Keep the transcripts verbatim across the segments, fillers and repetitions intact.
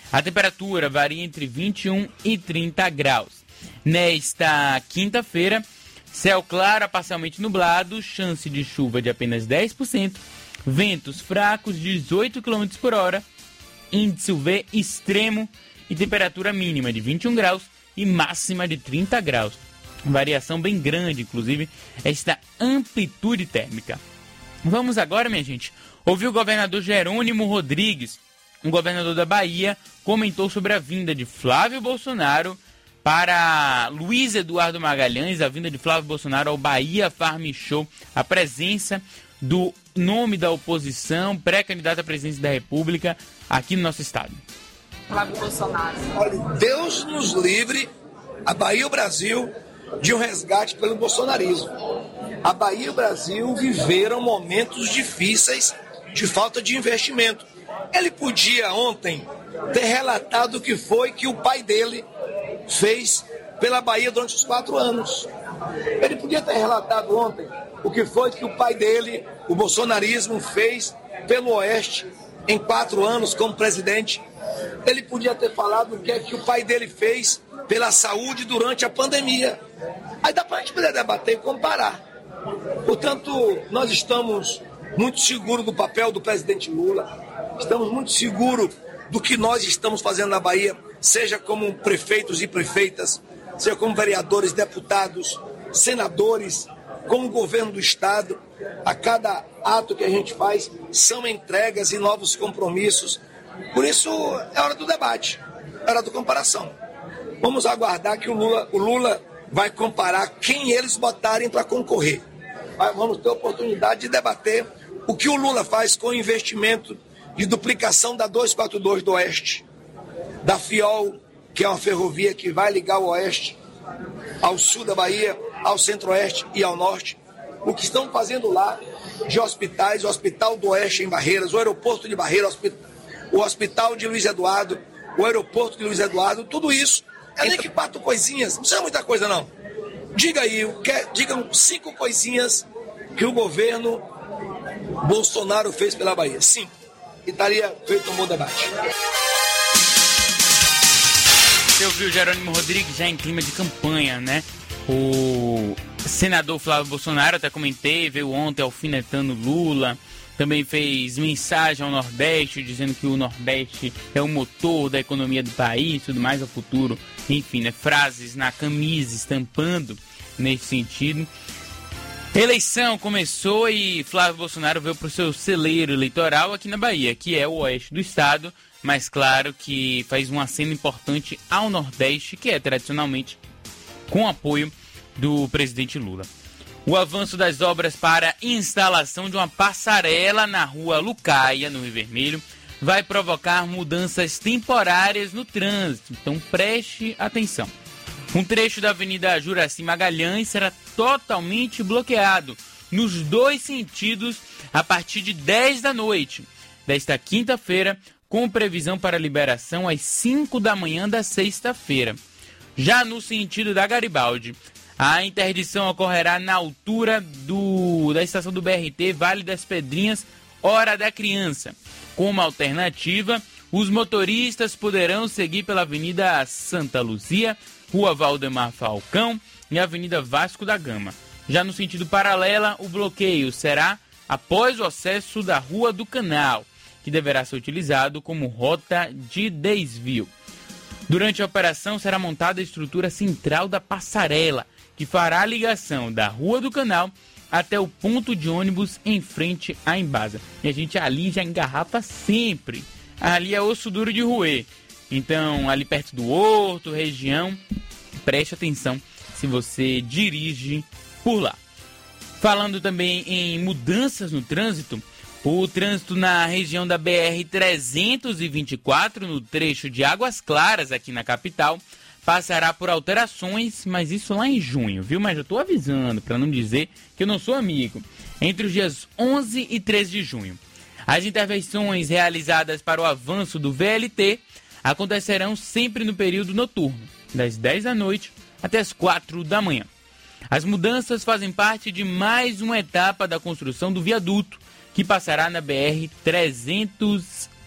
A temperatura varia entre vinte e um e trinta graus. Nesta quinta-feira, céu claro a parcialmente nublado, chance de chuva de apenas dez por cento, ventos fracos de dezoito quilômetros por hora, índice U V extremo e temperatura mínima de vinte e um graus e máxima de trinta graus. Variação bem grande, inclusive, esta amplitude térmica. Vamos agora, minha gente, ouvir o governador Jerônimo Rodrigues. O governador da Bahia comentou sobre a vinda de Flávio Bolsonaro para Luiz Eduardo Magalhães, a vinda de Flávio Bolsonaro ao Bahia Farm Show, a presença do nome da oposição, pré-candidato à presidência da República aqui no nosso estado. Flávio Bolsonaro. Olha, Deus nos livre, a Bahia e o Brasil, de um resgate pelo bolsonarismo. A Bahia e o Brasil viveram momentos difíceis de falta de investimento. Ele podia ontem ter relatado o que foi que o pai dele fez pela Bahia durante os quatro anos. Ele podia ter relatado ontem o que foi que o pai dele, o bolsonarismo, fez pelo Oeste em quatro anos como presidente. Ele podia ter falado o que é que o pai dele fez pela saúde durante a pandemia. Aí dá para a gente poder debater e comparar. Portanto, nós estamos muito seguros do papel do presidente Lula, estamos muito seguros do que nós estamos fazendo na Bahia, seja como prefeitos e prefeitas, seja como vereadores, deputados, senadores, como governo do Estado. A cada ato que a gente faz são entregas e novos compromissos. Por isso, é hora do debate, é hora da comparação. Vamos aguardar que o Lula, o Lula vai comparar quem eles botarem para concorrer. Vamos ter a oportunidade de debater o que o Lula faz com o investimento de duplicação da duzentos e quarenta e dois do Oeste, da Fiol, que é uma ferrovia que vai ligar o Oeste ao sul da Bahia, ao Centro-Oeste e ao Norte. O que estão fazendo lá de hospitais, o Hospital do Oeste em Barreiras, o Aeroporto de Barreiras, o Hospital de Luiz Eduardo, o Aeroporto de Luiz Eduardo, tudo isso é nem que quatro coisinhas, não precisa muita coisa não. Diga aí, digam cinco coisinhas que o governo Bolsonaro fez pela Bahia. Cinco. E estaria feito um bom debate. Você ouviu o Jerônimo Rodrigues já em clima de campanha, né? O senador Flávio Bolsonaro, até comentei, veio ontem alfinetando Lula, também fez mensagem ao Nordeste, dizendo que o Nordeste é o motor da economia do país, tudo mais, ao futuro, enfim, né? Frases na camisa, estampando nesse sentido. Eleição começou e Flávio Bolsonaro veio para o seu celeiro eleitoral aqui na Bahia, que é o oeste do estado, mas claro que faz um aceno importante ao Nordeste, que é tradicionalmente com apoio do presidente Lula. O avanço das obras para instalação de uma passarela na rua Lucaia, no Rio Vermelho, vai provocar mudanças temporárias no trânsito, então preste atenção. Um trecho da Avenida Juraci Magalhães será totalmente bloqueado nos dois sentidos a partir de dez da noite desta quinta-feira, com previsão para liberação às cinco da manhã da sexta-feira. Já no sentido da Garibaldi, a interdição ocorrerá na altura do, da estação do B R T Vale das Pedrinhas, Hora da Criança. Como alternativa, os motoristas poderão seguir pela Avenida Santa Luzia, Rua Valdemar Falcão e Avenida Vasco da Gama. Já no sentido paralela, o bloqueio será após o acesso da Rua do Canal, que deverá ser utilizado como rota de desvio. Durante a operação será montada a estrutura central da passarela, que fará a ligação da Rua do Canal até o ponto de ônibus em frente à Embasa. E a gente ali já engarrafa sempre. Ali é osso duro de roer. Então, ali perto do Horto, região, preste atenção se você dirige por lá. Falando também em mudanças no trânsito, o trânsito na região da B R trezentos e vinte e quatro, no trecho de Águas Claras, aqui na capital, passará por alterações, mas isso lá em junho, viu? Mas eu estou avisando, para não dizer que eu não sou amigo. Entre os dias onze e treze de junho. As intervenções realizadas para o avanço do V L T acontecerão sempre no período noturno, das dez da noite até as quatro da manhã. As mudanças fazem parte de mais uma etapa da construção do viaduto, que passará na B R trezentos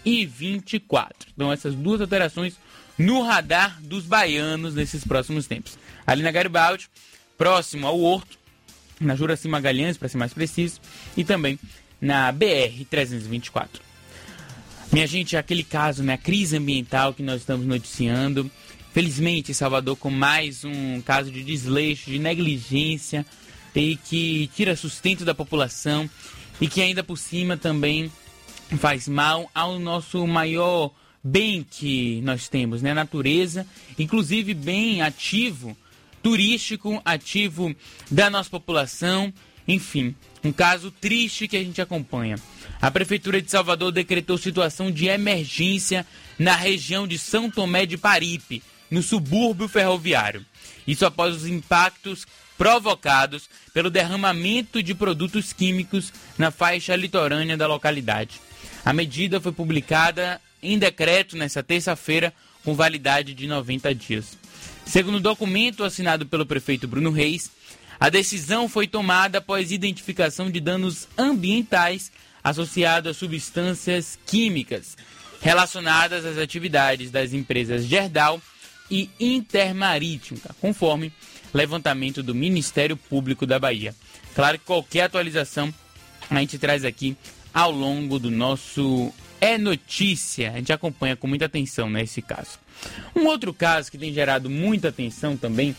e vinte e quatro. Então essas duas alterações no radar dos baianos nesses próximos tempos. Ali na Garibaldi, próximo ao Horto, na Juraci Magalhães, para ser mais preciso, e também na B R trezentos e vinte e quatro. Minha gente, aquele caso, né, a crise ambiental que nós estamos noticiando. Felizmente, Salvador com mais um caso de desleixo, de negligência, e que tira sustento da população e que ainda por cima também faz mal ao nosso maior bem que nós temos, né, a natureza, inclusive bem ativo, turístico, ativo da nossa população. Enfim, um caso triste que a gente acompanha. A Prefeitura de Salvador decretou situação de emergência na região de São Tomé de Paripe, no subúrbio ferroviário. Isso após os impactos provocados pelo derramamento de produtos químicos na faixa litorânea da localidade. A medida foi publicada em decreto nesta terça-feira, com validade de noventa dias. Segundo o documento assinado pelo prefeito Bruno Reis, a decisão foi tomada após identificação de danos ambientais associados a substâncias químicas relacionadas às atividades das empresas Gerdau e Intermarítima, conforme levantamento do Ministério Público da Bahia. Claro que qualquer atualização a gente traz aqui ao longo do nosso É Notícia. A gente acompanha com muita atenção nesse caso. Um outro caso que tem gerado muita atenção também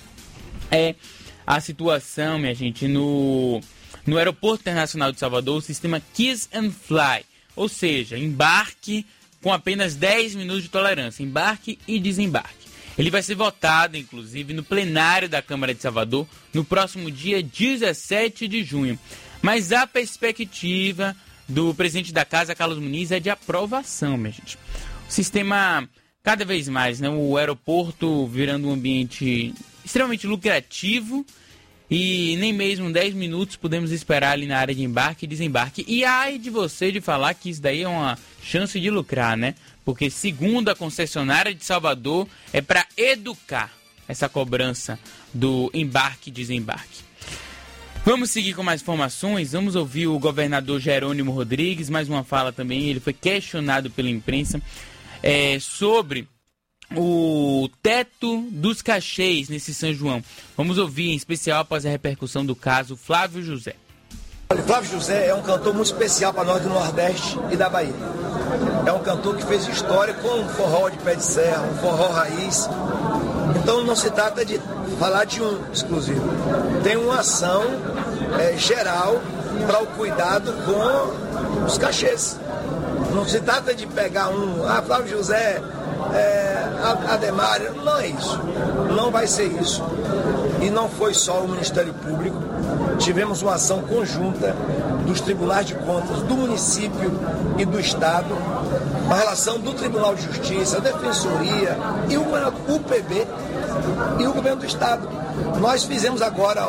é a situação, minha gente, no, no Aeroporto Internacional de Salvador, o sistema Kiss and Fly, ou seja, embarque com apenas dez minutos de tolerância, embarque e desembarque. Ele vai ser votado, inclusive, no plenário da Câmara de Salvador no próximo dia dezessete de junho. Mas a perspectiva do presidente da Casa, Carlos Muniz, é de aprovação, minha gente. O sistema, cada vez mais, né, o aeroporto virando um ambiente extremamente lucrativo e nem mesmo dez minutos podemos esperar ali na área de embarque e desembarque. E ai de você de falar que isso daí é uma chance de lucrar, né? Porque segundo a concessionária de Salvador, é para educar essa cobrança do embarque e desembarque. Vamos seguir com mais informações, vamos ouvir o governador Jerônimo Rodrigues, mais uma fala também, ele foi questionado pela imprensa é, sobre o teto dos cachês nesse São João. Vamos ouvir em especial após a repercussão do caso Flávio José. Flávio José é um cantor muito especial para nós do Nordeste e da Bahia. É um cantor que fez história com um forró de pé de serra, um forró raiz. Então não se trata de falar de um exclusivo. Tem uma ação é, geral para o cuidado com os cachês. Não se trata de pegar um, ah, Flávio José, é, Ademário, não é isso. Não vai ser isso. E não foi só o Ministério Público. Tivemos uma ação conjunta dos tribunais de contas do município e do estado, uma relação do Tribunal de Justiça, a Defensoria e o U P B e o governo do estado. Nós fizemos agora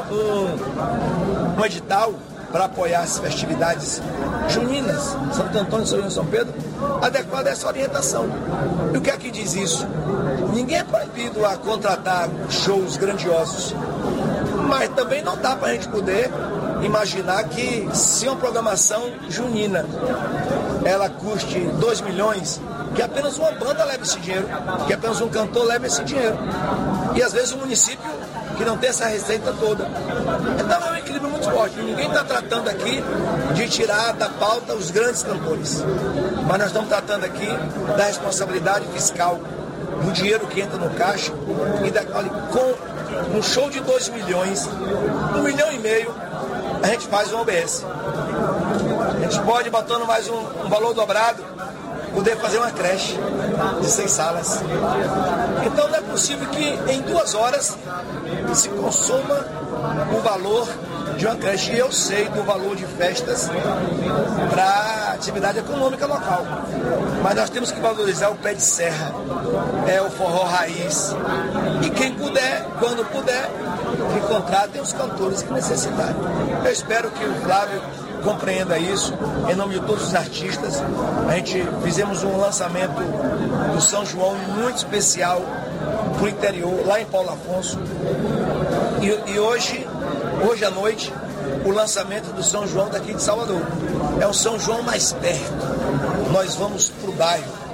um, um edital para apoiar as festividades juninas, Santo Antônio, São João e São Pedro, adequado a essa orientação. E o que é que diz isso? Ninguém é proibido a contratar shows grandiosos, mas também não dá para a gente poder imaginar que se uma programação junina ela custe dois milhões, que apenas uma banda leve esse dinheiro, que apenas um cantor leve esse dinheiro. E às vezes o município que não tem essa receita toda. Então é um equilíbrio muito forte. Ninguém está tratando aqui de tirar da pauta os grandes cantores. Mas nós estamos tratando aqui da responsabilidade fiscal, do dinheiro que entra no caixa, e da, olha, com um show de dois milhões, um milhão e meio, a gente faz um O B S. A gente pode, botando mais um, um valor dobrado, poder fazer uma creche de seis salas. Então não é possível que em duas horas se consuma o valor de uma creche. E eu sei do valor de festas para a atividade econômica local. Mas nós temos que valorizar o pé de serra, é o forró raiz. E quem puder, quando puder, que contratem os cantores que necessitarem. Eu espero que o Flávio compreenda isso, em nome de todos os artistas. A gente fizemos um lançamento do São João muito especial para o interior, lá em Paulo Afonso. E, e hoje, hoje à noite, o lançamento do São João daqui de Salvador. É o São João mais perto. nós vamos para o bairro.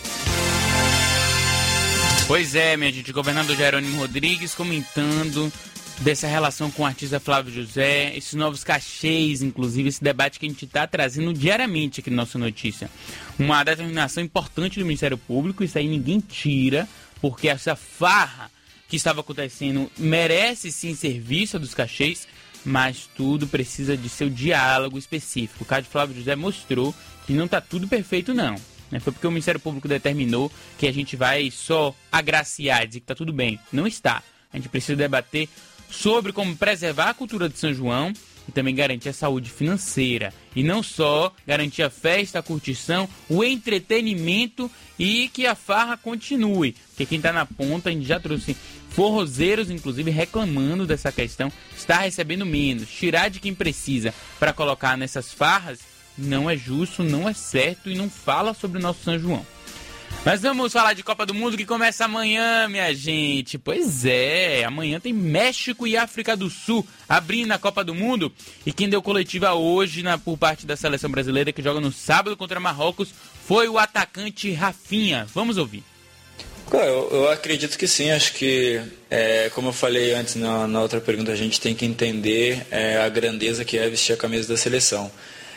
Pois é, minha gente, o governador Jerônimo Rodrigues comentando dessa relação com o artista Flávio José, esses novos cachês, inclusive esse debate que a gente está trazendo diariamente aqui na nossa notícia. Uma determinação importante do Ministério Público, isso aí ninguém tira, porque essa farra que estava acontecendo merece sim ser vista dos cachês, mas tudo precisa de seu diálogo específico. O caso de Flávio José mostrou que não está tudo perfeito não. Foi porque o Ministério Público determinou que a gente vai só agraciar, dizer que está tudo bem. Não está. A gente precisa debater sobre como preservar a cultura de São João e também garantir a saúde financeira. E não só garantir a festa, a curtição, o entretenimento e que a farra continue. Porque quem está na ponta, a gente já trouxe forrozeiros, inclusive, reclamando dessa questão, está recebendo menos. Tirar de quem precisa para colocar nessas farras não é justo, não é certo e não fala sobre o nosso São João. Mas vamos falar de Copa do Mundo que começa amanhã, minha gente. Pois é, amanhã tem México e África do Sul abrindo a Copa do Mundo. E quem deu coletiva hoje na, por parte da seleção brasileira que joga no sábado contra Marrocos foi o atacante Rafinha. Vamos ouvir. Eu, eu acredito que sim, acho que, é, como eu falei antes na, na outra pergunta, a gente tem que entender é, a grandeza que é vestir a camisa da seleção.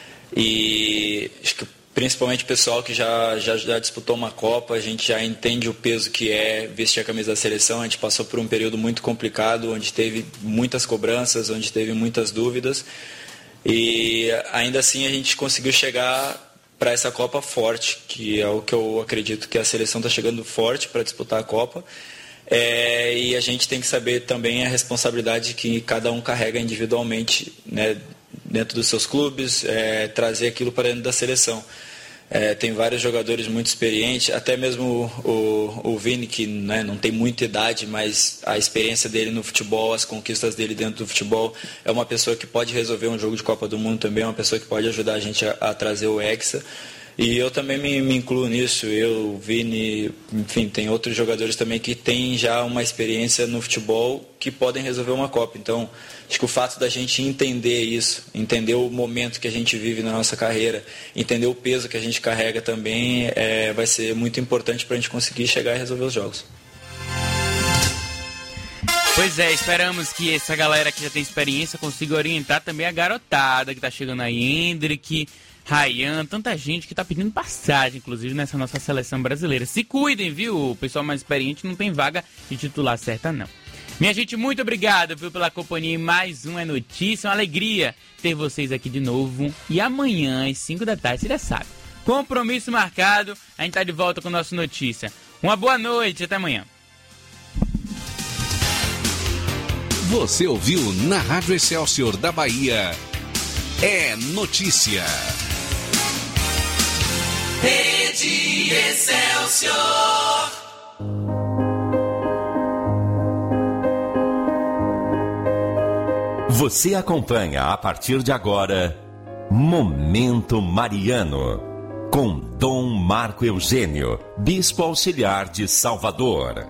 E acho que principalmente o pessoal que já, já, já disputou uma Copa, a gente já entende o peso que é vestir a camisa da seleção. A gente passou por um período muito complicado, onde teve muitas cobranças, onde teve muitas dúvidas. E ainda assim a gente conseguiu chegar para essa Copa forte, que é o que eu acredito que a seleção está chegando forte para disputar a Copa. É, e a gente tem que saber também a responsabilidade que cada um carrega individualmente, né, dentro dos seus clubes, é, trazer aquilo para dentro da seleção. É, tem vários jogadores muito experientes, até mesmo o, o, o Vini, que, né, não tem muita idade, mas a experiência dele no futebol, as conquistas dele dentro do futebol, é uma pessoa que pode resolver um jogo de Copa do Mundo também, é uma pessoa que pode ajudar a gente a, a trazer o Hexa. E eu também me, me incluo nisso, eu, o Vini, enfim, tem outros jogadores também que têm já uma experiência no futebol que podem resolver uma Copa. Então, acho que o fato da gente entender isso, entender o momento que a gente vive na nossa carreira, entender o peso que a gente carrega também, é, vai ser muito importante para a gente conseguir chegar e resolver os jogos. Pois é, esperamos que essa galera que já tem experiência consiga orientar também a garotada que está chegando aí, Hendrick, Ryan, tanta gente que tá pedindo passagem, inclusive, nessa nossa seleção brasileira. Se cuidem, viu? O pessoal mais experiente não tem vaga de titular certa, não. Minha gente, muito obrigado, viu, pela companhia em mais uma notícia. Uma alegria ter vocês aqui de novo. E amanhã, às cinco da tarde, você já sabe. Compromisso marcado, a gente tá de volta com a nossa notícia. Uma boa noite, até amanhã. Você ouviu na Rádio Excelsior da Bahia. É notícia. Rede Excelsior. Você acompanha a partir de agora Momento Mariano, com Dom Marco Eugênio, Bispo Auxiliar de Salvador.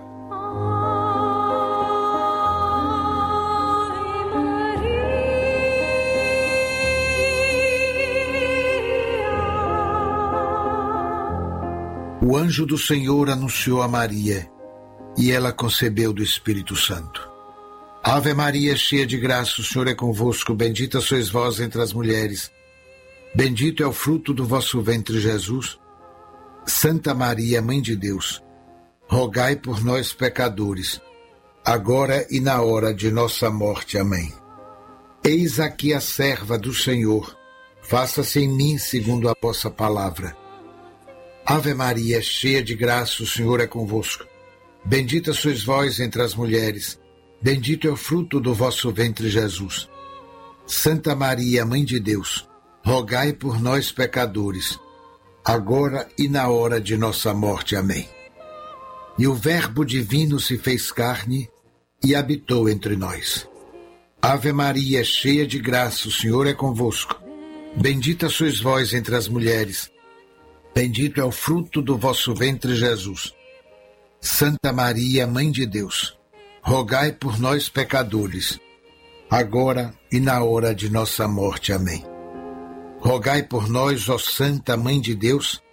O anjo do Senhor anunciou a Maria, e ela concebeu do Espírito Santo. Ave Maria, cheia de graça, o Senhor é convosco, bendita sois vós entre as mulheres. Bendito é o fruto do vosso ventre, Jesus. Santa Maria, Mãe de Deus, rogai por nós, pecadores, agora e na hora de nossa morte. Amém. Eis aqui a serva do Senhor, faça-se em mim segundo a vossa palavra. Ave Maria, cheia de graça, o Senhor é convosco. Bendita sois vós entre as mulheres, bendito é o fruto do vosso ventre, Jesus. Santa Maria, Mãe de Deus, rogai por nós, pecadores, agora e na hora de nossa morte. Amém. E o Verbo divino se fez carne e habitou entre nós. Ave Maria, cheia de graça, o Senhor é convosco. Bendita sois vós entre as mulheres, bendito é o fruto do vosso ventre, Jesus. Santa Maria, Mãe de Deus, rogai por nós, pecadores, agora e na hora de nossa morte. Amém. Rogai por nós, ó Santa Mãe de Deus,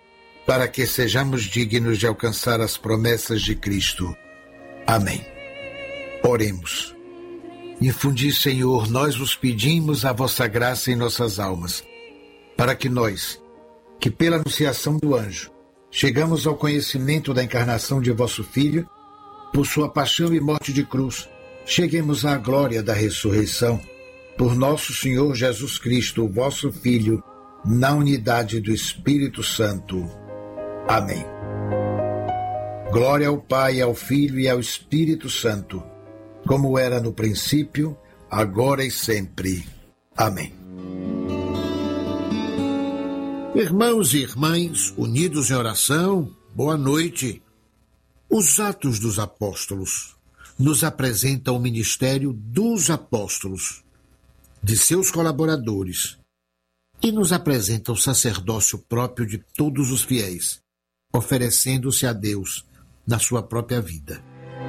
para que sejamos dignos de alcançar as promessas de Cristo. Amém. Oremos. Infundi, Senhor, nós vos pedimos a vossa graça em nossas almas, para que nós, que pela anunciação do anjo, chegamos ao conhecimento da encarnação de vosso Filho, por sua paixão e morte de cruz, cheguemos à glória da ressurreição, por nosso Senhor Jesus Cristo, vosso Filho, na unidade do Espírito Santo. Amém. Glória ao Pai, ao Filho e ao Espírito Santo, como era no princípio, agora e sempre. Amém. Irmãos e irmãs, unidos em oração, boa noite. Os Atos dos Apóstolos nos apresentam o ministério dos apóstolos, de seus colaboradores, e nos apresenta o sacerdócio próprio de todos os fiéis, oferecendo-se a Deus na sua própria vida.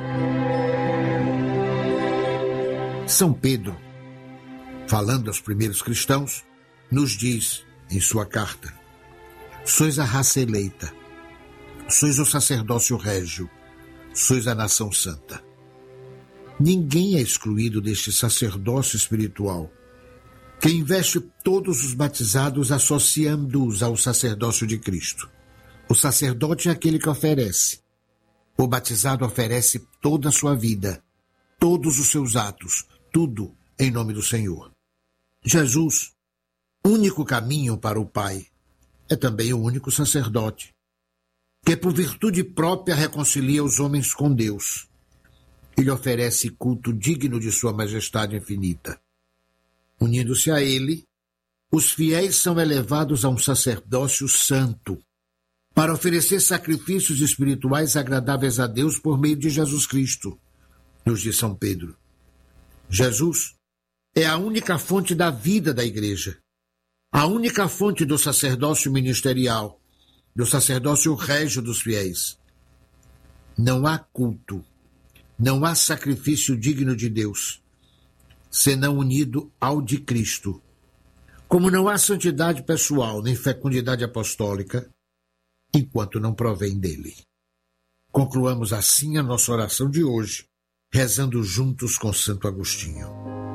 São Pedro, falando aos primeiros cristãos, nos diz em sua carta: sois a raça eleita, sois o sacerdócio régio, sois a nação santa. Ninguém é excluído deste sacerdócio espiritual, que investe todos os batizados associando-os ao sacerdócio de Cristo. O sacerdote é aquele que oferece. O batizado oferece toda a sua vida, todos os seus atos, tudo em nome do Senhor. Jesus, único caminho para o Pai, é também o único sacerdote, que por virtude própria reconcilia os homens com Deus. Ele oferece culto digno de sua majestade infinita. Unindo-se a ele, os fiéis são elevados a um sacerdócio santo, para oferecer sacrifícios espirituais agradáveis a Deus por meio de Jesus Cristo, nos diz São Pedro. Jesus é a única fonte da vida da Igreja, a única fonte do sacerdócio ministerial, do sacerdócio régio dos fiéis. Não há culto, não há sacrifício digno de Deus, senão unido ao de Cristo. Como não há santidade pessoal nem fecundidade apostólica, enquanto não provém dele. Concluamos assim a nossa oração de hoje, rezando juntos com Santo Agostinho.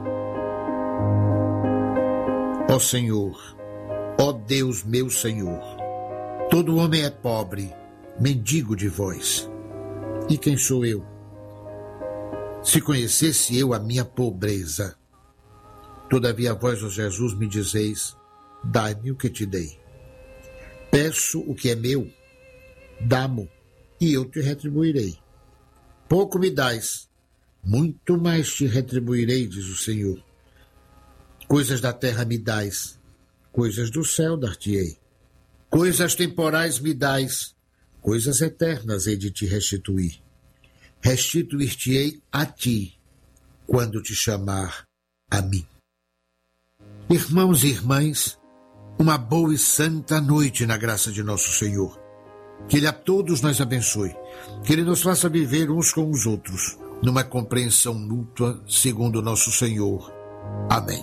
Ó Senhor, ó Deus meu Senhor, todo homem é pobre, mendigo de vós. E quem sou eu? Se conhecesse eu a minha pobreza, todavia vós, ó Jesus, me dizeis: dai-me o que te dei. Peço o que é meu, dá-mo, e eu te retribuirei. Pouco me dais, muito mais te retribuirei, diz o Senhor. Coisas da terra me dais, coisas do céu dar-te-ei. Coisas temporais me dais, coisas eternas hei de te restituir. Restituir-te-ei a ti, quando te chamar a mim. Irmãos e irmãs, uma boa e santa noite na graça de nosso Senhor. Que Ele a todos nos abençoe, que Ele nos faça viver uns com os outros, numa compreensão mútua, segundo nosso Senhor. Amém.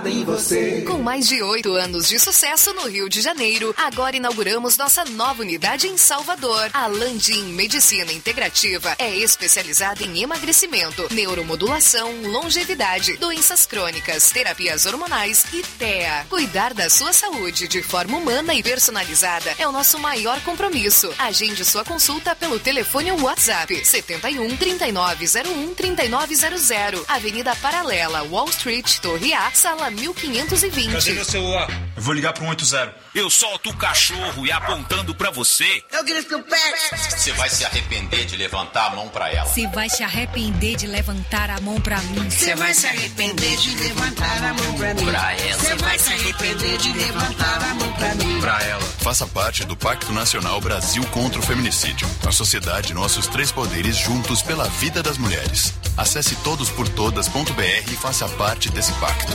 conectada em você. Com mais de oito anos de sucesso no Rio de Janeiro, agora inauguramos nossa nova unidade em Salvador. A Landim Medicina Integrativa é especializada em emagrecimento, neuromodulação, longevidade, doenças crônicas, terapias hormonais e T E A. Cuidar da sua saúde de forma humana e personalizada é o nosso maior compromisso. Agende sua consulta pelo telefone ou WhatsApp setenta e um, trinta e nove zero um, trinta e nove zero zero, Avenida Paralela, Wall Street, Torre A, sala mil quinhentos e vinte. Cadê meu celular? Eu vou ligar pro um oito zero. Eu solto o cachorro e apontando pra você. Eu grito o pé. Você vai se arrepender de levantar a mão pra ela. Você vai se arrepender de levantar a mão pra mim. Você vai se arrepender de levantar a mão pra mim. Pra ela. Você vai se arrepender de levantar a mão pra mim. Pra ela. Faça parte do Pacto Nacional Brasil contra o Feminicídio. A sociedade, nossos três poderes juntos pela vida das mulheres. Acesse todos por todas ponto b r e faça parte desse pacto.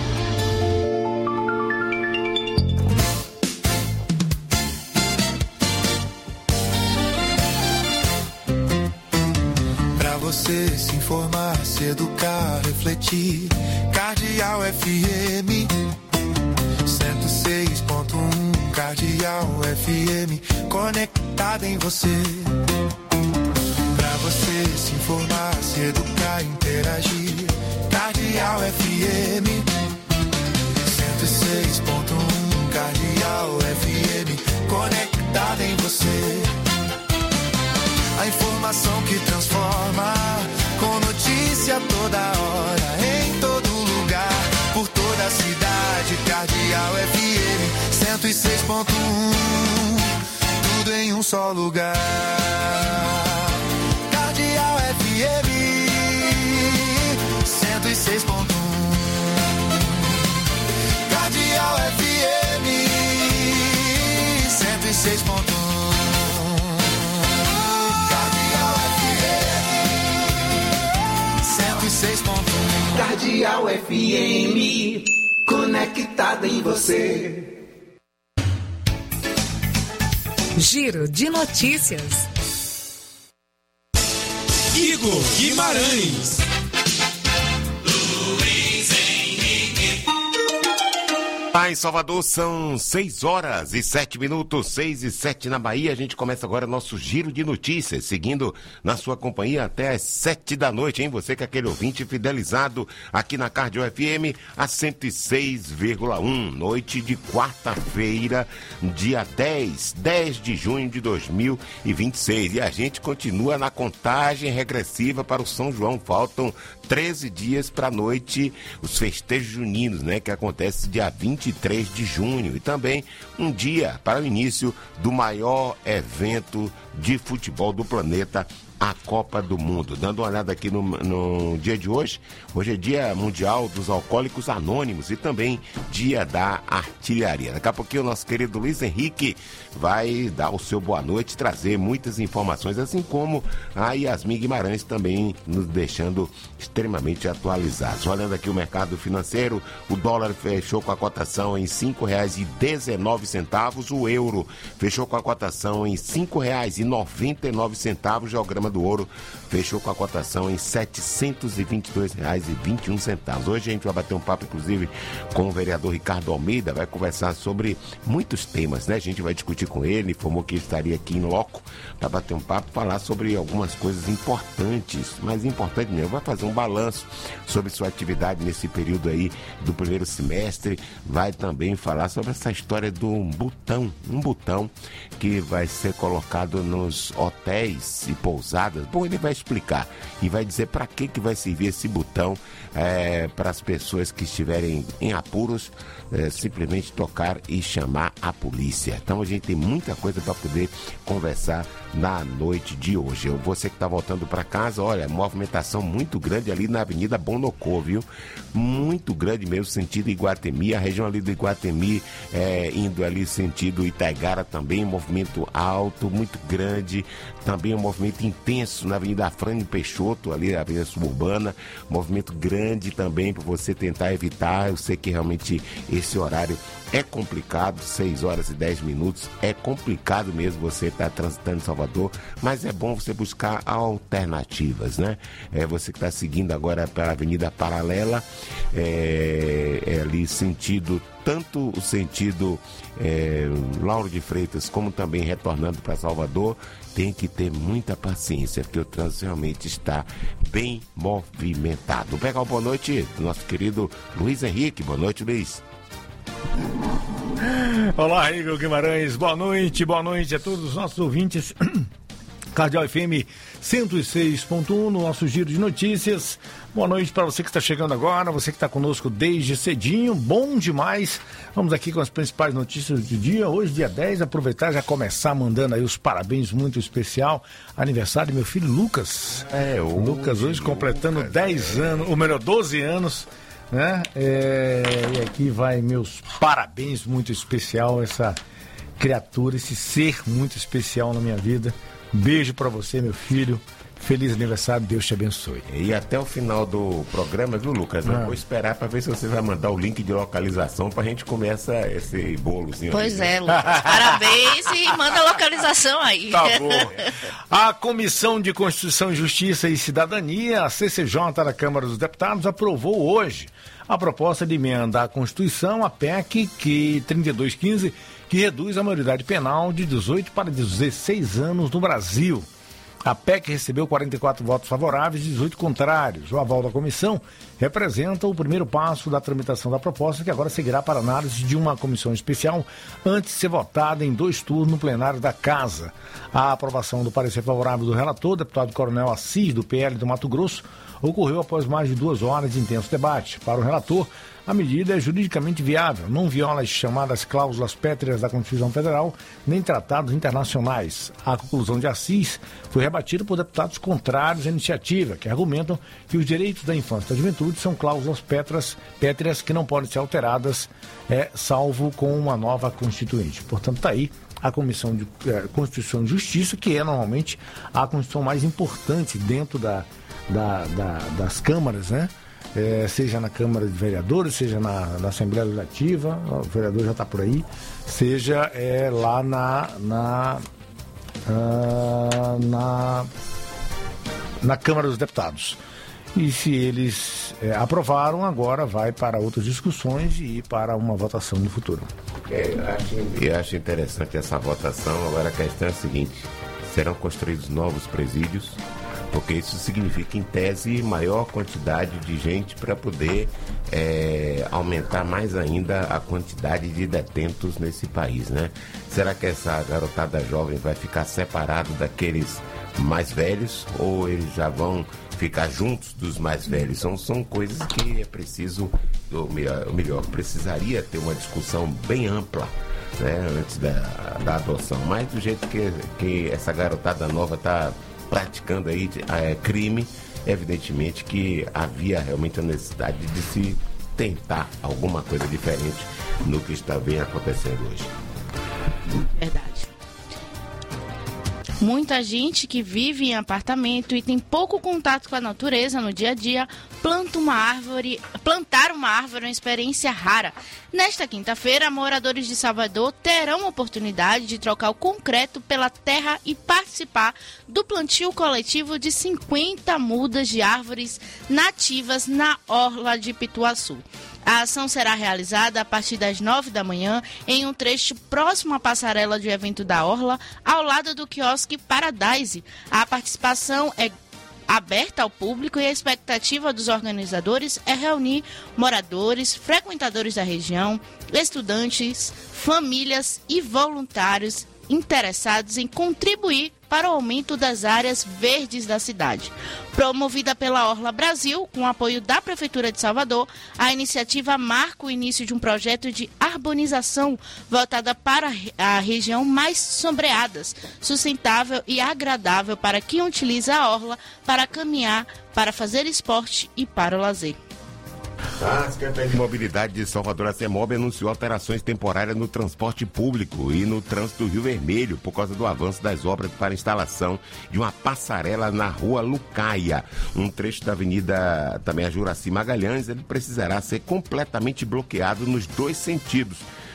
Pra você se informar, se educar, refletir. Cardeal F M cento e seis ponto um. Cardeal F M conectada em você. Pra você se informar, se educar, interagir. Cardeal F M cento e seis ponto um. Cardeal F M conectada em você. A informação que transforma, com notícia toda hora, em todo lugar, por toda a cidade. Cardeal F M cento e seis ponto um, tudo em um só lugar. Cardeal F M cento e seis ponto um. Cardeal F M cento e seis ponto um. Cardeal F M cento e seis ponto um. Cardeal F M conectada em você. Giro de notícias. Igor Guimarães. Ah, em Salvador são seis horas e sete minutos, seis e sete na Bahia. A gente começa agora nosso giro de notícias, seguindo na sua companhia até às sete da noite, hein? Você que é aquele ouvinte fidelizado aqui na Cardio F M, a cento e seis vírgula um, noite de quarta-feira, dia dez, dez de junho de dois mil e vinte e seis. E a gente continua na contagem regressiva para o São João. Faltam treze dias para a noite, os festejos juninos, né? Que acontece dia vinte e três de junho, e também um dia para o início do maior evento de futebol do planeta, a Copa do Mundo. Dando uma olhada aqui no, no dia de hoje, hoje é dia mundial dos alcoólicos anônimos e também dia da artilharia. Daqui a pouquinho o nosso querido Luiz Henrique vai dar o seu boa noite, trazer muitas informações, assim como a Yasmin Guimarães também nos deixando extremamente atualizados. Olhando aqui o mercado financeiro, o dólar fechou com a cotação em cinco reais e dezenove centavos, o euro fechou com a cotação em cinco reais e noventa e nove centavos, já o grama do ouro fechou com a cotação em setecentos e vinte e dois reais e vinte e um centavos. Hoje a gente vai bater um papo, inclusive, com o vereador Ricardo Almeida, vai conversar sobre muitos temas, né? A gente vai discutir com ele, informou que ele estaria aqui em loco para bater um papo, falar sobre algumas coisas importantes, mas importante mesmo, vai fazer um balanço sobre sua atividade nesse período aí do primeiro semestre, vai também falar sobre essa história do botão, um botão que vai ser colocado nos hotéis e pousadas. Bom, ele vai explicar e vai dizer para que que vai servir esse botão, é, para as pessoas que estiverem em apuros, é, simplesmente tocar e chamar a polícia. Então a gente tem muita coisa para poder conversar na noite de hoje. Você que está voltando para casa, olha, movimentação muito grande ali na Avenida Bonocô, viu? Muito grande mesmo, sentido Iguatemi, a região ali do Iguatemi, é, indo ali sentido Itaigara também, movimento alto, muito grande, também um movimento intenso na Avenida Afrânio Peixoto, ali na Avenida Suburbana, movimento grande também para você tentar evitar. Eu sei que realmente esse horário é complicado, seis horas e dez minutos, é complicado mesmo você estar tá transitando em Salvador, mas é bom você buscar alternativas, né? É, você que está seguindo agora pela Avenida Paralela, é, é ali sentido, tanto o sentido é, Lauro de Freitas, como também retornando para Salvador, tem que ter muita paciência, porque o trânsito realmente está bem movimentado. Vou pegar uma boa noite do nosso querido Luiz Henrique. Boa noite, Luiz. Olá, Igor Guimarães. Boa noite, boa noite a todos os nossos ouvintes. Cardeal F M cento e seis ponto um, no nosso giro de notícias. Boa noite para você que está chegando agora, você que está conosco desde cedinho, bom demais. Vamos aqui com as principais notícias do dia. Hoje, dia dez, aproveitar e já começar mandando aí os parabéns muito especial. Aniversário do meu filho Lucas. É, o Lucas hoje completando Lucas, dez é. anos, ou melhor, doze anos, né? É, e aqui vai meus parabéns muito especial, essa criatura, esse ser muito especial na minha vida. Beijo pra você, meu filho. Feliz aniversário, Deus te abençoe. E até o final do programa, viu, Lucas? Eu ah. vou esperar pra ver se você vai mandar o link de localização pra gente começar esse bolozinho. Pois aí, é, Lucas. Parabéns e manda a localização aí. Tá bom. A Comissão de Constituição, Justiça e Cidadania, a C C J da Câmara dos Deputados, aprovou hoje a proposta de emenda à Constituição, a P E C que, trinta e dois quinze, que reduz a maioridade penal de dezoito para dezesseis anos no Brasil. A P E C recebeu quarenta e quatro votos favoráveis e dezoito contrários. O aval da comissão representa o primeiro passo da tramitação da proposta, que agora seguirá para análise de uma comissão especial antes de ser votada em dois turnos no plenário da Casa. A aprovação do parecer favorável do relator, deputado Coronel Assis, do P L do Mato Grosso, ocorreu após mais de duas horas de intenso debate. Para o relator, a medida é juridicamente viável, não viola as chamadas cláusulas pétreas da Constituição Federal, nem tratados internacionais. A conclusão de Assis foi rebatida por deputados contrários à iniciativa, que argumentam que os direitos da infância e da juventude são cláusulas pétreas, pétreas que não podem ser alteradas, é, salvo com uma nova Constituinte. Portanto, está aí a Comissão de é, Constituição e Justiça, que é normalmente a Constituição mais importante dentro da, da, da, das câmaras, né? É, seja na Câmara de Vereadores, seja na, na Assembleia Legislativa, o vereador já está por aí, seja é, lá na na, uh, na na Câmara dos Deputados. E se eles é, aprovaram, agora vai para outras discussões e para uma votação no futuro. É, eu, acho, eu acho interessante essa votação. Agora a questão é a seguinte: serão construídos novos presídios? Porque isso significa, em tese, maior quantidade de gente para poder é, aumentar mais ainda a quantidade de detentos nesse país, né? Será que essa garotada jovem vai ficar separada daqueles mais velhos ou eles já vão ficar juntos dos mais velhos? São, são coisas que é preciso, ou melhor, ou melhor, precisaria ter uma discussão bem ampla, né, antes da, da adoção. Mas do jeito que, que essa garotada nova está praticando aí é, crime, evidentemente que havia realmente a necessidade de se tentar alguma coisa diferente no que está bem acontecendo hoje. Verdade. Muita gente que vive em apartamento e tem pouco contato com a natureza no dia a dia, planta uma árvore, plantar uma árvore é uma experiência rara. Nesta quinta-feira, moradores de Salvador terão a oportunidade de trocar o concreto pela terra e participar do plantio coletivo de cinquenta mudas de árvores nativas na orla de Pituaçu. A ação será realizada a partir das nove da manhã em um trecho próximo à passarela de evento da Orla, ao lado do quiosque Paradise. A participação é aberta ao público e a expectativa dos organizadores é reunir moradores, frequentadores da região, estudantes, famílias e voluntários interessados em contribuir para o aumento das áreas verdes da cidade. Promovida pela Orla Brasil, com apoio da Prefeitura de Salvador, a iniciativa marca o início de um projeto de arborização voltada para a região mais sombreadas, sustentável e agradável para quem utiliza a orla para caminhar, para fazer esporte e para o lazer. A Secretaria de Mobilidade de Salvador, a CEMOB, anunciou alterações temporárias no transporte público e no trânsito do Rio Vermelho por causa do avanço das obras para a instalação de uma passarela na rua Lucaia. Um trecho da avenida também a Juraci Magalhães, ele precisará ser completamente bloqueado nos dois sentidos.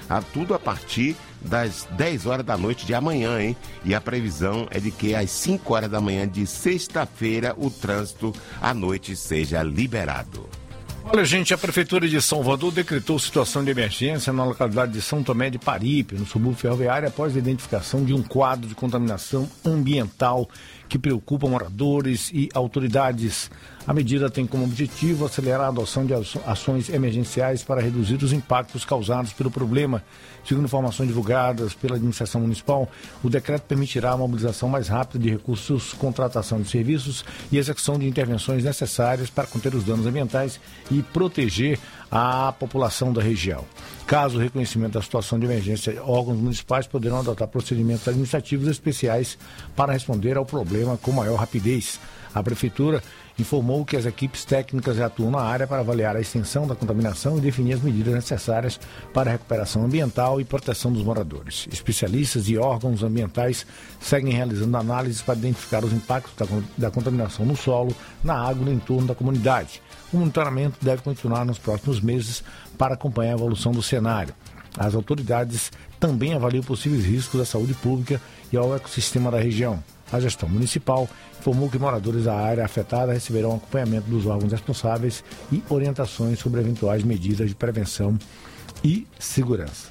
a tudo a partir das dez horas da noite de amanhã, hein? E a previsão é de que às cinco horas da manhã de sexta-feira o trânsito à noite seja liberado. Olha, gente, a Prefeitura de Salvador decretou situação de emergência na localidade de São Tomé de Paripe, no subúrbio ferroviário, após a identificação de um quadro de contaminação ambiental que preocupa moradores e autoridades. A medida tem como objetivo acelerar a adoção de ações emergenciais para reduzir os impactos causados pelo problema. Segundo informações divulgadas pela administração municipal, o decreto permitirá a mobilização mais rápida de recursos, contratação de serviços e execução de intervenções necessárias para conter os danos ambientais e proteger a população da região. Caso o reconhecimento da situação de emergência, órgãos municipais poderão adotar procedimentos administrativos especiais para responder ao problema com maior rapidez. A Prefeitura informou que as equipes técnicas já atuam na área para avaliar a extensão da contaminação e definir as medidas necessárias para a recuperação ambiental e proteção dos moradores. Especialistas e órgãos ambientais seguem realizando análises para identificar os impactos da, da contaminação no solo, na água e no entorno da comunidade. O monitoramento deve continuar nos próximos meses para acompanhar a evolução do cenário. As autoridades também avaliam possíveis riscos à saúde pública e ao ecossistema da região. A gestão municipal informou que moradores da área afetada receberão acompanhamento dos órgãos responsáveis e orientações sobre eventuais medidas de prevenção e segurança.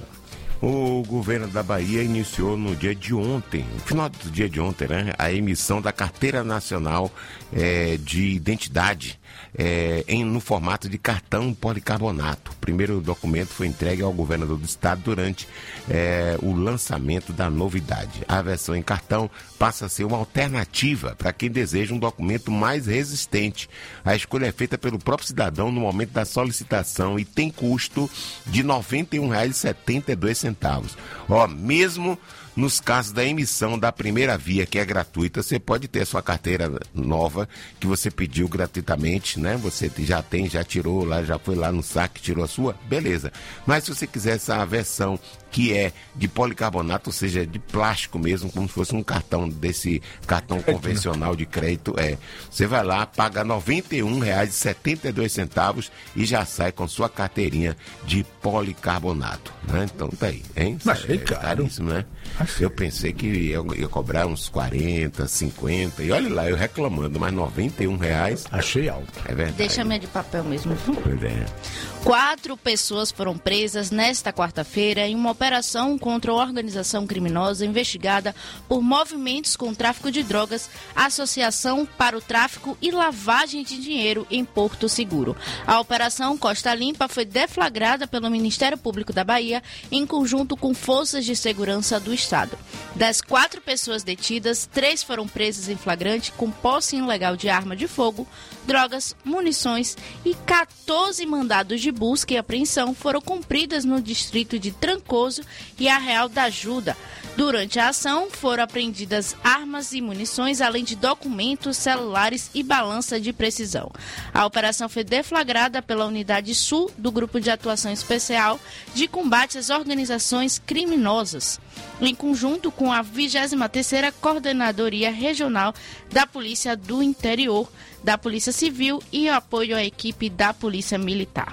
O governo da Bahia iniciou no dia de ontem, no final do dia de ontem, né, a emissão da Carteira Nacional é, de Identidade é, em, no formato de cartão policarbonato. O primeiro documento foi entregue ao governador do estado durante é, o lançamento da novidade. A versão em cartão passa a ser uma alternativa para quem deseja um documento mais resistente. A escolha é feita pelo próprio cidadão no momento da solicitação e tem custo de noventa e um reais e setenta e dois centavos. Ó, mesmo nos casos da emissão da primeira via, que é gratuita, você pode ter a sua carteira nova, que você pediu gratuitamente, né? Você já tem, já tirou lá, já foi lá no saque, tirou a sua, beleza. Mas se você quiser essa versão que é de policarbonato, ou seja, de plástico mesmo, como se fosse um cartão desse cartão convencional de crédito, é. Você vai lá, paga noventa e um reais e setenta e dois centavos e já sai com sua carteirinha de policarbonato, né? Então tá aí, hein? Mas é, é caro. Caríssimo, né? Achei. Eu pensei que ia, ia cobrar uns quarenta, cinquenta, e olha lá, eu reclamando, mas noventa e um reais. Achei alto. É verdade. Deixa minha de papel mesmo. Pois é. Quatro pessoas foram presas nesta quarta-feira em uma operação contra a organização criminosa investigada por movimentos com tráfico de drogas, associação para o tráfico e lavagem de dinheiro em Porto Seguro. A operação Costa Limpa foi deflagrada pelo Ministério Público da Bahia em conjunto com forças de segurança do Estado. Das quatro pessoas detidas, três foram presas em flagrante com posse ilegal de arma de fogo, drogas, munições e quatorze mandados de busca e apreensão foram cumpridas no distrito de Trancoso e Arraial da Ajuda. Durante a ação, foram apreendidas armas e munições, além de documentos, celulares e balança de precisão. A operação foi deflagrada pela Unidade Sul do Grupo de Atuação Especial de Combate às Organizações Criminosas, em conjunto com a vigésima terceira Coordenadoria Regional da Polícia do Interior, da Polícia Civil e apoio à equipe da Polícia Militar.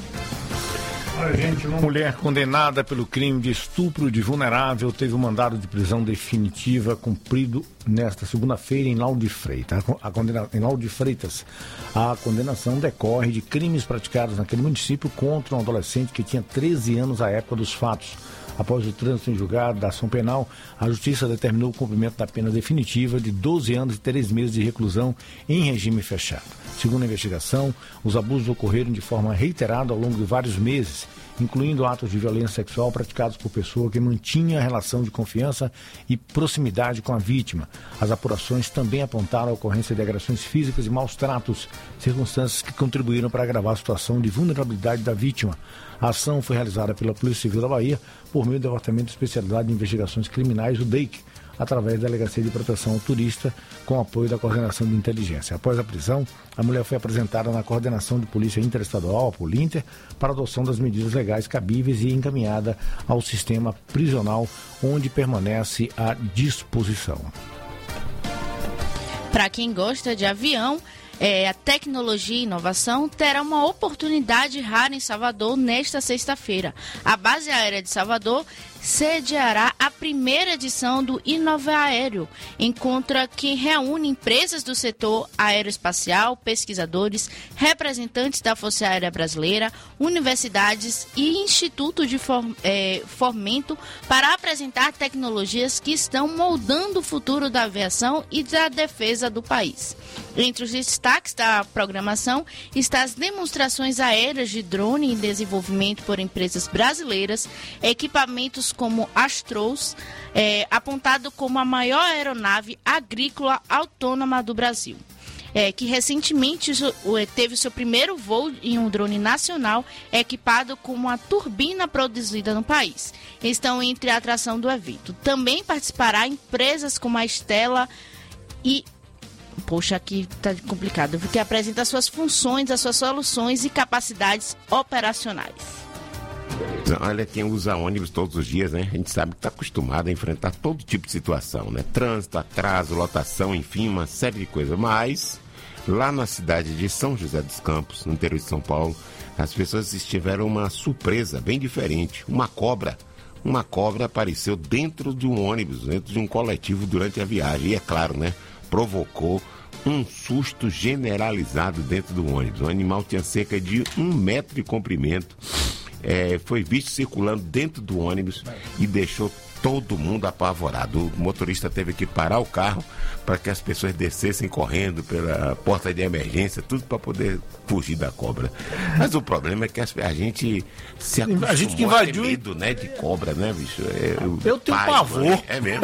Olha, gente, uma mulher condenada pelo crime de estupro de vulnerável teve um mandado de prisão definitiva cumprido nesta segunda-feira em Lauro de Freitas. A condena, em Lauro de Freitas, a condenação decorre de crimes praticados naquele município contra um adolescente que tinha treze anos à época dos fatos. Após o trânsito em julgado da ação penal, a Justiça determinou o cumprimento da pena definitiva de doze anos e três meses de reclusão em regime fechado. Segundo a investigação, os abusos ocorreram de forma reiterada ao longo de vários meses, incluindo atos de violência sexual praticados por pessoa que mantinha a relação de confiança e proximidade com a vítima. As apurações também apontaram a ocorrência de agressões físicas e maus tratos, circunstâncias que contribuíram para agravar a situação de vulnerabilidade da vítima. A ação foi realizada pela Polícia Civil da Bahia por meio do Departamento de Especialidade de Investigações Criminais, o D E I C, através da Delegacia de Proteção ao Turista, com apoio da Coordenação de Inteligência. Após a prisão, a mulher foi apresentada na Coordenação de Polícia Interestadual, a Polinter, para adoção das medidas legais cabíveis e encaminhada ao sistema prisional, onde permanece à disposição. Para quem gosta de avião, é, a tecnologia e inovação, terá uma oportunidade rara em Salvador nesta sexta-feira. A base aérea de Salvador sediará a primeira edição do Inovaéreo, encontro que reúne empresas do setor aeroespacial, pesquisadores, representantes da Força Aérea Brasileira, universidades e institutos de for, é, fomento para apresentar tecnologias que estão moldando o futuro da aviação e da defesa do país. Entre os destaques da programação estão as demonstrações aéreas de drone em desenvolvimento por empresas brasileiras, equipamentos como Astros, é, apontado como a maior aeronave agrícola autônoma do Brasil, é, que recentemente teve seu primeiro voo em um drone nacional equipado com uma turbina produzida no país. Estão entre a atração do evento. Também participará empresas como a Stella e... Poxa, aqui tá complicado, porque apresenta suas funções, as suas soluções e capacidades operacionais. Olha, quem usa ônibus todos os dias, né? A gente sabe que está acostumado a enfrentar todo tipo de situação, né? Trânsito, atraso, lotação, enfim, uma série de coisas. Mas, lá na cidade de São José dos Campos, no interior de São Paulo, as pessoas tiveram uma surpresa bem diferente. Uma cobra. Uma cobra apareceu dentro de um ônibus, dentro de um coletivo durante a viagem. E é claro, né? Provocou um susto generalizado dentro do ônibus. O animal tinha cerca de um metro de comprimento. É, foi visto circulando dentro do ônibus e deixou todo mundo apavorado. O motorista teve que parar o carro para que as pessoas descessem correndo pela porta de emergência, tudo para poder fugir da cobra. Mas o problema é que a gente se acostumou a, gente que invadiu... a ter medo, né, de cobra, né, bicho? É, eu tenho pai, pavor. Mãe, é mesmo.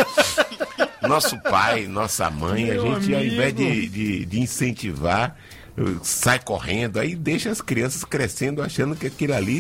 Nosso pai, nossa mãe, Meu a gente, amigo. ao invés de, de, de incentivar, sai correndo, aí deixa as crianças crescendo achando que aquilo ali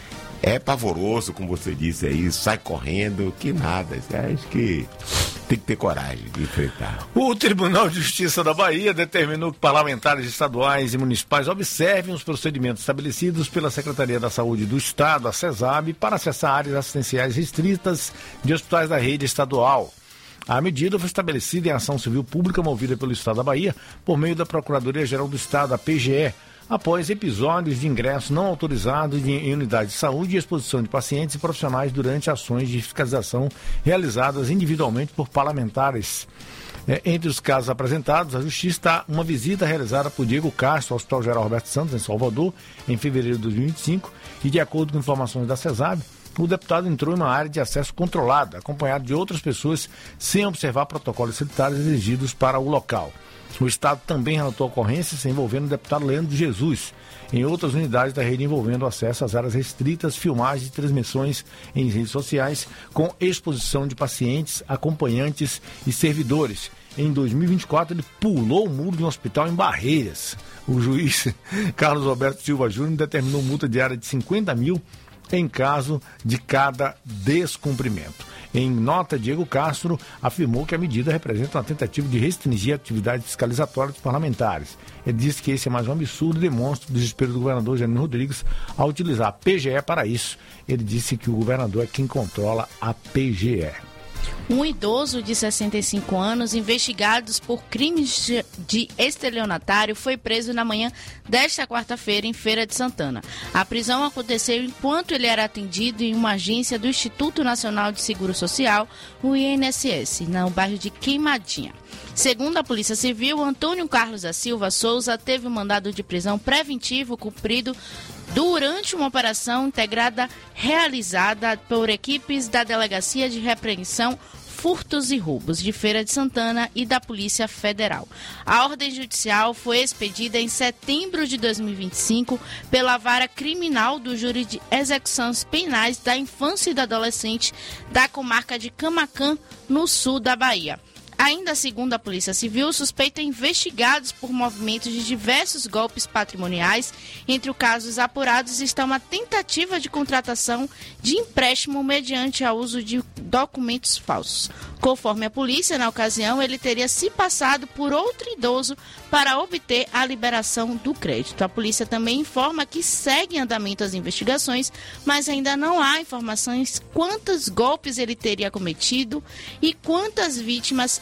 é pavoroso, como você disse aí, sai correndo, que nada. Acho que tem que ter coragem de enfrentar. O Tribunal de Justiça da Bahia determinou que parlamentares estaduais e municipais observem os procedimentos estabelecidos pela Secretaria da Saúde do Estado, a CESAB, para acessar áreas assistenciais restritas de hospitais da rede estadual. A medida foi estabelecida em ação civil pública movida pelo Estado da Bahia por meio da Procuradoria-Geral do Estado, a P G E, após episódios de ingresso não autorizado em unidades de saúde e exposição de pacientes e profissionais durante ações de fiscalização realizadas individualmente por parlamentares. É, entre os casos apresentados, a Justiça está uma visita realizada por Diego Castro ao Hospital Geral Roberto Santos, em Salvador, em fevereiro de dois mil e vinte e cinco, e de acordo com informações da CESAB, o deputado entrou em uma área de acesso controlada, acompanhado de outras pessoas, sem observar protocolos sanitários exigidos para o local. O Estado também relatou ocorrências envolvendo o deputado Leandro Jesus, em outras unidades da rede envolvendo acesso às áreas restritas, filmagens e transmissões em redes sociais, com exposição de pacientes, acompanhantes e servidores. Em dois mil e vinte e quatro, ele pulou o muro de um hospital em Barreiras. O juiz Carlos Roberto Silva Júnior determinou multa diária de cinquenta mil em caso de cada descumprimento. Em nota, Diego Castro afirmou que a medida representa uma tentativa de restringir a atividade fiscalizatória dos parlamentares. Ele disse que esse é mais um absurdo e demonstra o desespero do governador Janino Rodrigues ao utilizar a P G E para isso. Ele disse que o governador é quem controla a P G E. Um idoso de sessenta e cinco anos, investigado por crimes de estelionatário, foi preso na manhã desta quarta-feira em Feira de Santana. A prisão aconteceu enquanto ele era atendido em uma agência do Instituto Nacional de Seguro Social, o I N S S, no bairro de Queimadinha. Segundo a Polícia Civil, Antônio Carlos da Silva Souza teve um mandado de prisão preventivo cumprido durante uma operação integrada realizada por equipes da Delegacia de Repreensão, Furtos e Roubos de Feira de Santana e da Polícia Federal. A ordem judicial foi expedida em setembro de dois mil e vinte e cinco pela Vara Criminal do Júri de Execuções Penais da Infância e do Adolescente da comarca de Camaquã, no sul da Bahia. Ainda segundo a Polícia Civil, o suspeito é investigado por movimentos de diversos golpes patrimoniais. Entre os casos apurados está uma tentativa de contratação de empréstimo mediante o uso de documentos falsos. Conforme a polícia, na ocasião, ele teria se passado por outro idoso para obter a liberação do crédito. A polícia também informa que segue em andamento as investigações, mas ainda não há informações quantos golpes ele teria cometido e quantas vítimas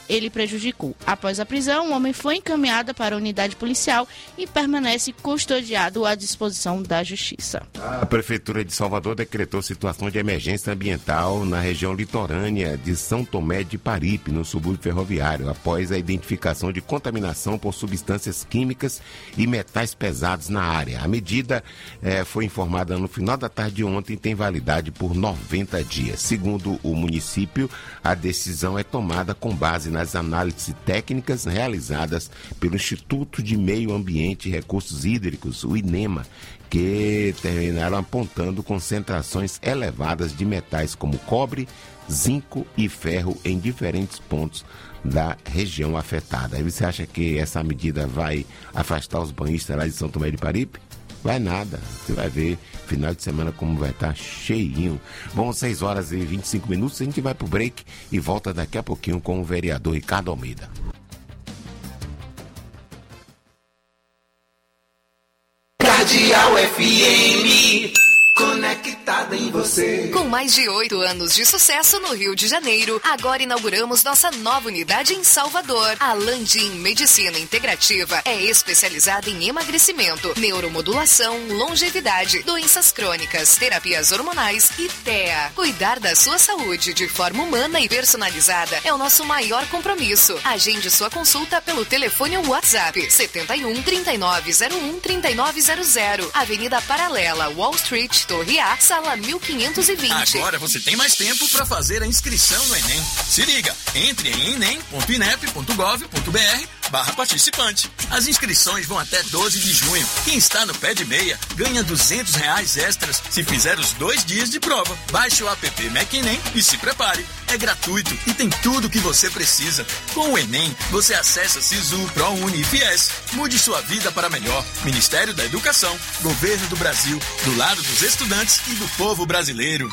ele prejudicou. Após a prisão, o homem foi encaminhado para a unidade policial e permanece custodiado à disposição da Justiça. A Prefeitura de Salvador decretou situação de emergência ambiental na região litorânea de São Tomé de Paripe, no subúrbio ferroviário, após a identificação de contaminação por substâncias químicas e metais pesados na área. A medida eh, foi informada no final da tarde de ontem e tem validade por noventa dias. Segundo o município, a decisão é tomada com base nas análises técnicas realizadas pelo Instituto de Meio Ambiente e Recursos Hídricos, o INEMA, que terminaram apontando concentrações elevadas de metais como cobre, zinco e ferro em diferentes pontos da região afetada. Aí você acha que essa medida vai afastar os banhistas lá de São Tomé de Paripe? Vai nada, você vai ver final de semana como vai estar cheinho. Bom, seis horas e vinte e cinco minutos, a gente vai pro break e volta daqui a pouquinho com o vereador Ricardo Almeida. Cardeal F M, conectada em você. Com mais de oito anos de sucesso no Rio de Janeiro, agora inauguramos nossa nova unidade em Salvador. A Landim Medicina Integrativa é especializada em emagrecimento, neuromodulação, longevidade, doenças crônicas, terapias hormonais e T E A. Cuidar da sua saúde de forma humana e personalizada é o nosso maior compromisso. Agende sua consulta pelo telefone ou WhatsApp setenta e um, trinta e nove zero um, trinta e nove zero zero, Avenida Paralela, Wall Street, Torre A, sala mil quinhentos e vinte. Agora você tem mais tempo para fazer a inscrição no Enem. Se liga, entre em enem ponto inep ponto gov ponto br barra participante. As inscrições vão até doze de junho. Quem está no pé de meia ganha duzentos reais extras se fizer os dois dias de prova. Baixe o app MacEnem e se prepare. É gratuito e tem tudo o que você precisa. Com o Enem, você acessa Sisu, ProUni e Fies. Mude sua vida para melhor. Ministério da Educação, Governo do Brasil, do lado dos estudantes e do povo brasileiro.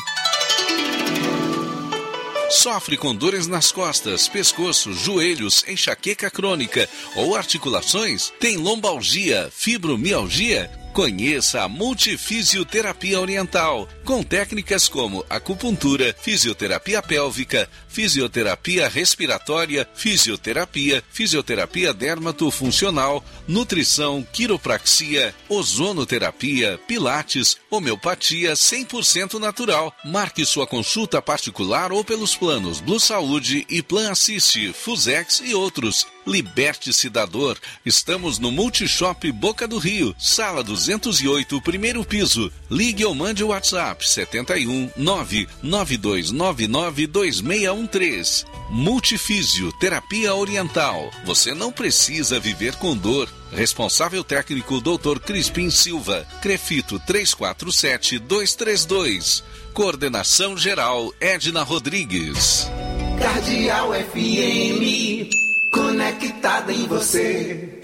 Sofre com dores nas costas, pescoço, joelhos, enxaqueca crônica ou articulações? Tem lombalgia, fibromialgia? Conheça a Multifisioterapia Oriental, com técnicas como acupuntura, fisioterapia pélvica, fisioterapia respiratória, fisioterapia, fisioterapia dermatofuncional, nutrição, quiropraxia, ozonoterapia, pilates, homeopatia cem por cento natural. Marque sua consulta particular ou pelos planos Blue Saúde e Plan Assist, Fusex e outros. Liberte-se da dor. Estamos no Multishop Boca do Rio, sala duzentos e oito, primeiro piso. Ligue ou mande o WhatsApp setenta e um, nove nove dois nove nove dois seis um três. Multifísio Terapia Oriental. Você não precisa viver com dor. Responsável técnico doutor Crispim Silva. Crefito três quatro sete dois três dois. Coordenação geral Edna Rodrigues. Cardeal F M, conectada em você.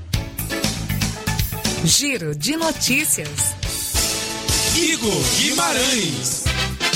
Giro de notícias. Igor Guimarães.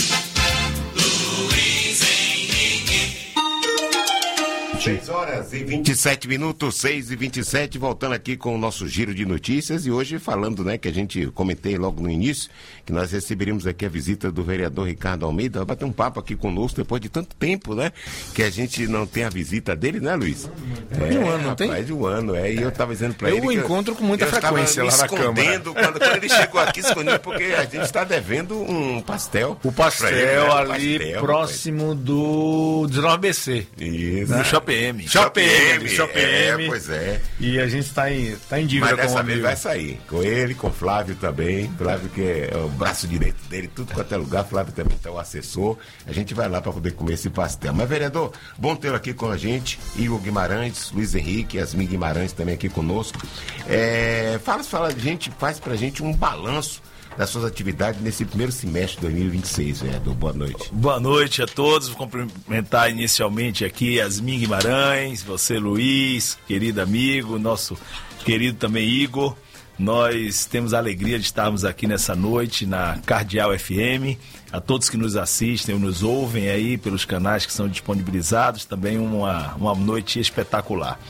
seis horas e vinte e sete minutos, seis e vinte e sete, voltando aqui com o nosso giro de notícias e hoje falando, né, que a gente comentei logo no início, que nós receberíamos aqui a visita do vereador Ricardo Almeida, vai bater um papo aqui conosco depois de tanto tempo, né, que a gente não tem a visita dele, né, Luiz? É, de um ano, não tem? Mais de um ano, é, e eu tava dizendo pra eu ele que eu encontro com muita eu frequência lá na Câmara. Quando, quando ele chegou aqui, escondido, porque a gente está devendo um pastel. O pastel ele, né? ali pastel, próximo do dezenove B C. Isso. No Shopping M. Shopping M. Shopping M. É, pois é. E a gente está em, tá em dívida Mas com o dessa amigo. vez vai sair. Com ele, com o Flávio também. Flávio que é o braço direito dele, tudo quanto é lugar. Flávio também está o assessor. A gente vai lá para poder comer esse pastel. Mas, vereador, bom tê-lo aqui com a gente. Igor Guimarães, Luiz Henrique, Yasmin Guimarães também aqui conosco. É, fala, fala, gente, faz pra gente um balanço das suas atividades nesse primeiro semestre de dois mil e vinte e seis, vereador. Boa noite. Boa noite a todos. Vou cumprimentar inicialmente aqui Yasmin Guimarães, você, Luiz, querido amigo, nosso querido também Igor. Nós temos a alegria de estarmos aqui nessa noite na Cardeal F M. A todos que nos assistem ou nos ouvem aí pelos canais que são disponibilizados, também uma, uma noite espetacular.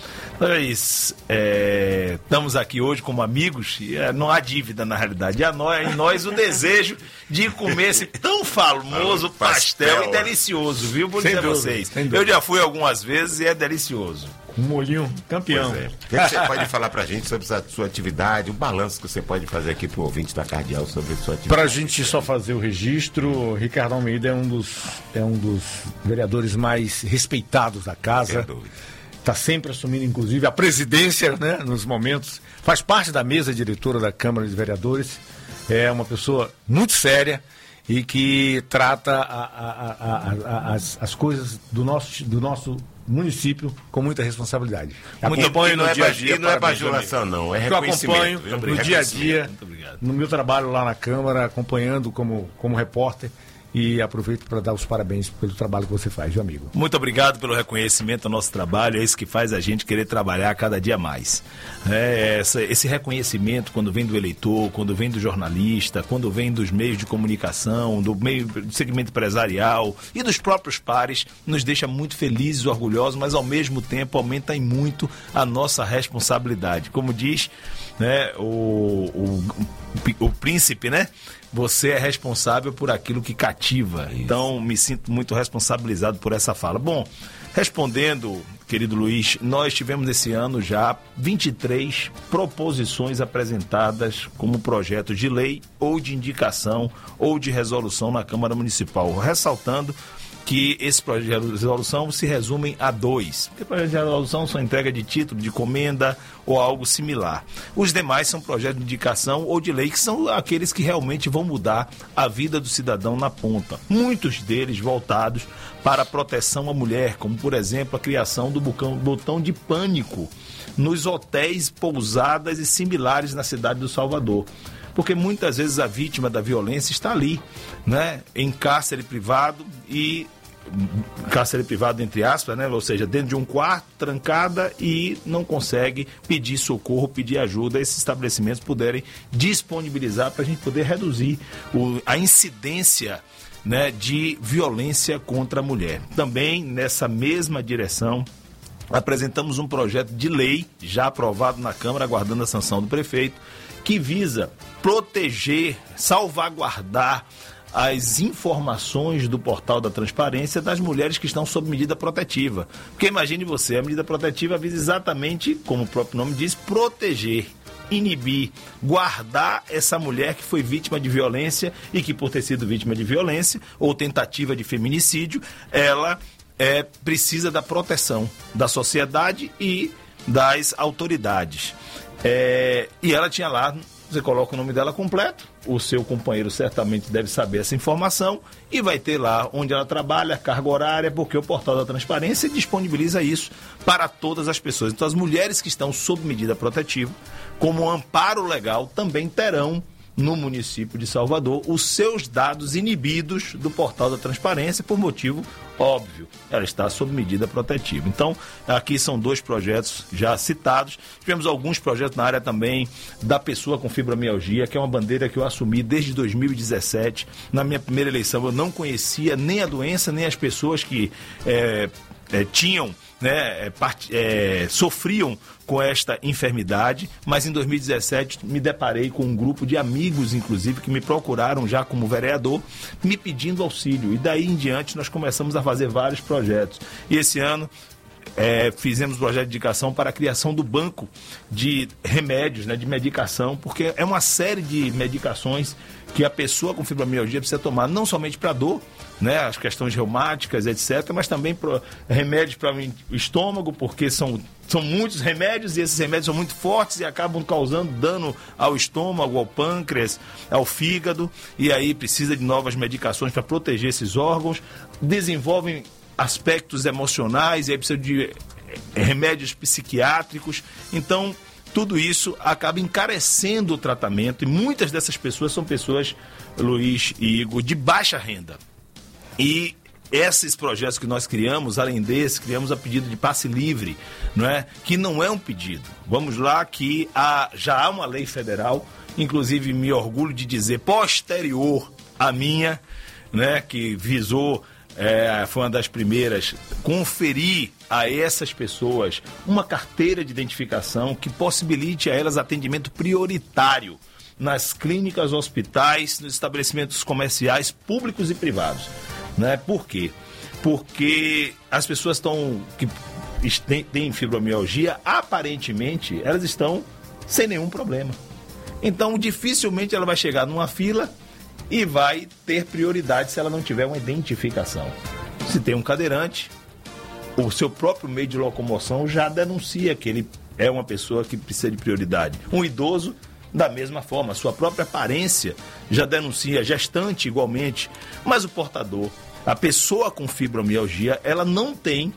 Nós é, estamos aqui hoje como amigos, e é, não há dívida na realidade. E a nós, em nós o desejo de comer esse tão famoso pastel, pastel e delicioso, viu? Vou dizer a vocês. Eu já fui algumas vezes e é delicioso. Um molhinho campeão. É. O que, que você pode falar pra gente sobre a sua atividade, o balanço que você pode fazer aqui pro ouvinte da Cardeal sobre a sua atividade? Pra gente só fazer o registro, Ricardo Almeida é um dos, é um dos vereadores mais respeitados da casa. Está sempre assumindo, inclusive, a presidência, né, nos momentos. Faz parte da mesa diretora da Câmara de Vereadores. É uma pessoa muito séria e que trata a, a, a, a, as, as coisas do nosso, do nosso município com muita responsabilidade. Muito acompanho bom, no é dia a dia. E não é bajulação, não, é reconhecimento. Eu acompanho no dia a dia, no meu trabalho lá na Câmara, acompanhando como, como repórter. E aproveito para dar os parabéns pelo trabalho que você faz, meu amigo. Muito obrigado pelo reconhecimento ao nosso trabalho. É isso que faz a gente querer trabalhar cada dia mais. É, essa, esse reconhecimento, quando vem do eleitor, quando vem do jornalista, quando vem dos meios de comunicação, do meio do segmento empresarial e dos próprios pares, nos deixa muito felizes e orgulhosos, mas ao mesmo tempo aumenta em muito a nossa responsabilidade. Como diz, né, o, o, o príncipe, né? Você é responsável por aquilo que cativa. Isso. Então, me sinto muito responsabilizado por essa fala. Bom, respondendo, querido Luiz, nós tivemos esse ano já vinte e três proposições apresentadas como projetos de lei ou de indicação ou de resolução na Câmara Municipal. Ressaltando que esse projeto de resolução se resumem a dois. Porque projetos de resolução são entrega de título, de comenda ou algo similar. Os demais são projetos de indicação ou de lei, que são aqueles que realmente vão mudar a vida do cidadão na ponta. Muitos deles voltados para a proteção à mulher, como, por exemplo, a criação do botão de pânico nos hotéis, pousadas e similares na cidade do Salvador. Porque muitas vezes a vítima da violência está ali, né, em cárcere privado e cárcere privado entre aspas, né, ou seja, dentro de um quarto, trancada, e não consegue pedir socorro, pedir ajuda. Esses estabelecimentos puderem disponibilizar para a gente poder reduzir o, a incidência, né, de violência contra a mulher. Também nessa mesma direção apresentamos um projeto de lei já aprovado na Câmara, aguardando a sanção do prefeito, que visa proteger, salvaguardar as informações do portal da transparência das mulheres que estão sob medida protetiva. Porque imagine você, a medida protetiva visa exatamente, como o próprio nome diz, proteger, inibir, guardar essa mulher que foi vítima de violência e que, por ter sido vítima de violência ou tentativa de feminicídio, ela é, precisa da proteção da sociedade e das autoridades. É, e ela tinha lá, você coloca o nome dela completo, o seu companheiro certamente deve saber essa informação e vai ter lá onde ela trabalha, a carga horária, porque o portal da transparência disponibiliza isso para todas as pessoas. Então as mulheres que estão sob medida protetiva, como amparo legal, também terão no município de Salvador os seus dados inibidos do portal da transparência por motivo óbvio, ela está sob medida protetiva. Então, aqui são dois projetos já citados. Tivemos alguns projetos na área também da pessoa com fibromialgia, que é uma bandeira que eu assumi desde dois mil e dezessete. Na minha primeira eleição eu não conhecia nem a doença, nem as pessoas que é, é, tinham, né, part... é, sofriam com esta enfermidade, mas em dois mil e dezessete me deparei com um grupo de amigos, inclusive, que me procuraram já como vereador, me pedindo auxílio, e daí em diante nós começamos a fazer vários projetos. E esse ano é, fizemos um projeto de indicação para a criação do banco de remédios, né, de medicação, porque é uma série de medicações que a pessoa com fibromialgia precisa tomar, não somente para dor, né, as questões reumáticas, etcétera, mas também pro, remédios para o estômago, porque são, são muitos remédios e esses remédios são muito fortes e acabam causando dano ao estômago, ao pâncreas, ao fígado, e aí precisa de novas medicações para proteger esses órgãos, desenvolvem aspectos emocionais e aí precisa de remédios psiquiátricos. Então, tudo isso acaba encarecendo o tratamento e muitas dessas pessoas são pessoas, Luiz e Igor, de baixa renda. E esses projetos que nós criamos, além desse, criamos a pedido de passe livre, não é? Que não é um pedido. Vamos lá que há, já há uma lei federal, inclusive me orgulho de dizer, posterior à minha, né? Que visou, é, foi uma das primeiras, conferir a essas pessoas uma carteira de identificação que possibilite a elas atendimento prioritário nas clínicas, hospitais, nos estabelecimentos comerciais, públicos e privados. Né? Por quê? Porque as pessoas estão que têm, têm fibromialgia, aparentemente, elas estão sem nenhum problema. Então, dificilmente ela vai chegar numa fila e vai ter prioridade se ela não tiver uma identificação. Se tem um cadeirante, o seu próprio meio de locomoção já denuncia que ele é uma pessoa que precisa de prioridade. Um idoso, da mesma forma, a sua própria aparência já denuncia, gestante igualmente, mas o portador, a pessoa com fibromialgia, ela não tem,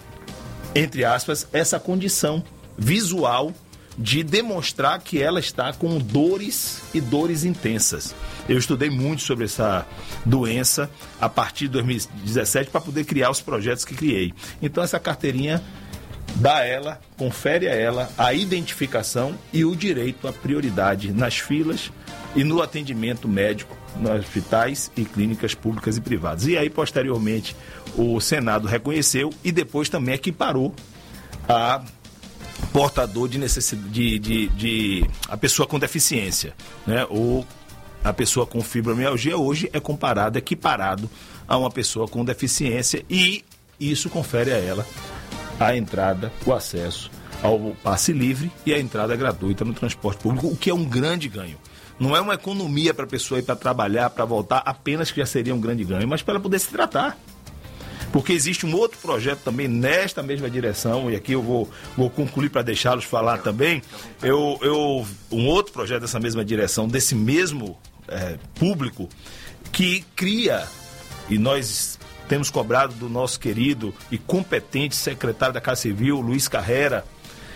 entre aspas, essa condição visual de demonstrar que ela está com dores e dores intensas. Eu estudei muito sobre essa doença a partir de dois mil e dezessete para poder criar os projetos que criei. Então essa carteirinha dá a ela, confere a ela a identificação e o direito à prioridade nas filas e no atendimento médico nos hospitais e clínicas públicas e privadas. E aí, posteriormente, o Senado reconheceu e depois também equiparou a portador de necessidade, de, de, de a pessoa com deficiência, né? Ou a pessoa com fibromialgia hoje é comparado, equiparado a uma pessoa com deficiência e isso confere a ela a entrada, o acesso ao passe livre e a entrada gratuita no transporte público, o que é um grande ganho. Não é uma economia para a pessoa ir para trabalhar, para voltar, apenas que já seria um grande ganho, mas para ela poder se tratar. Porque existe um outro projeto também nesta mesma direção, e aqui eu vou, vou concluir para deixá-los falar também, eu, eu, um outro projeto dessa mesma direção, desse mesmo é, público, que cria, e nós temos cobrado do nosso querido e competente secretário da Casa Civil, Luiz Carrera,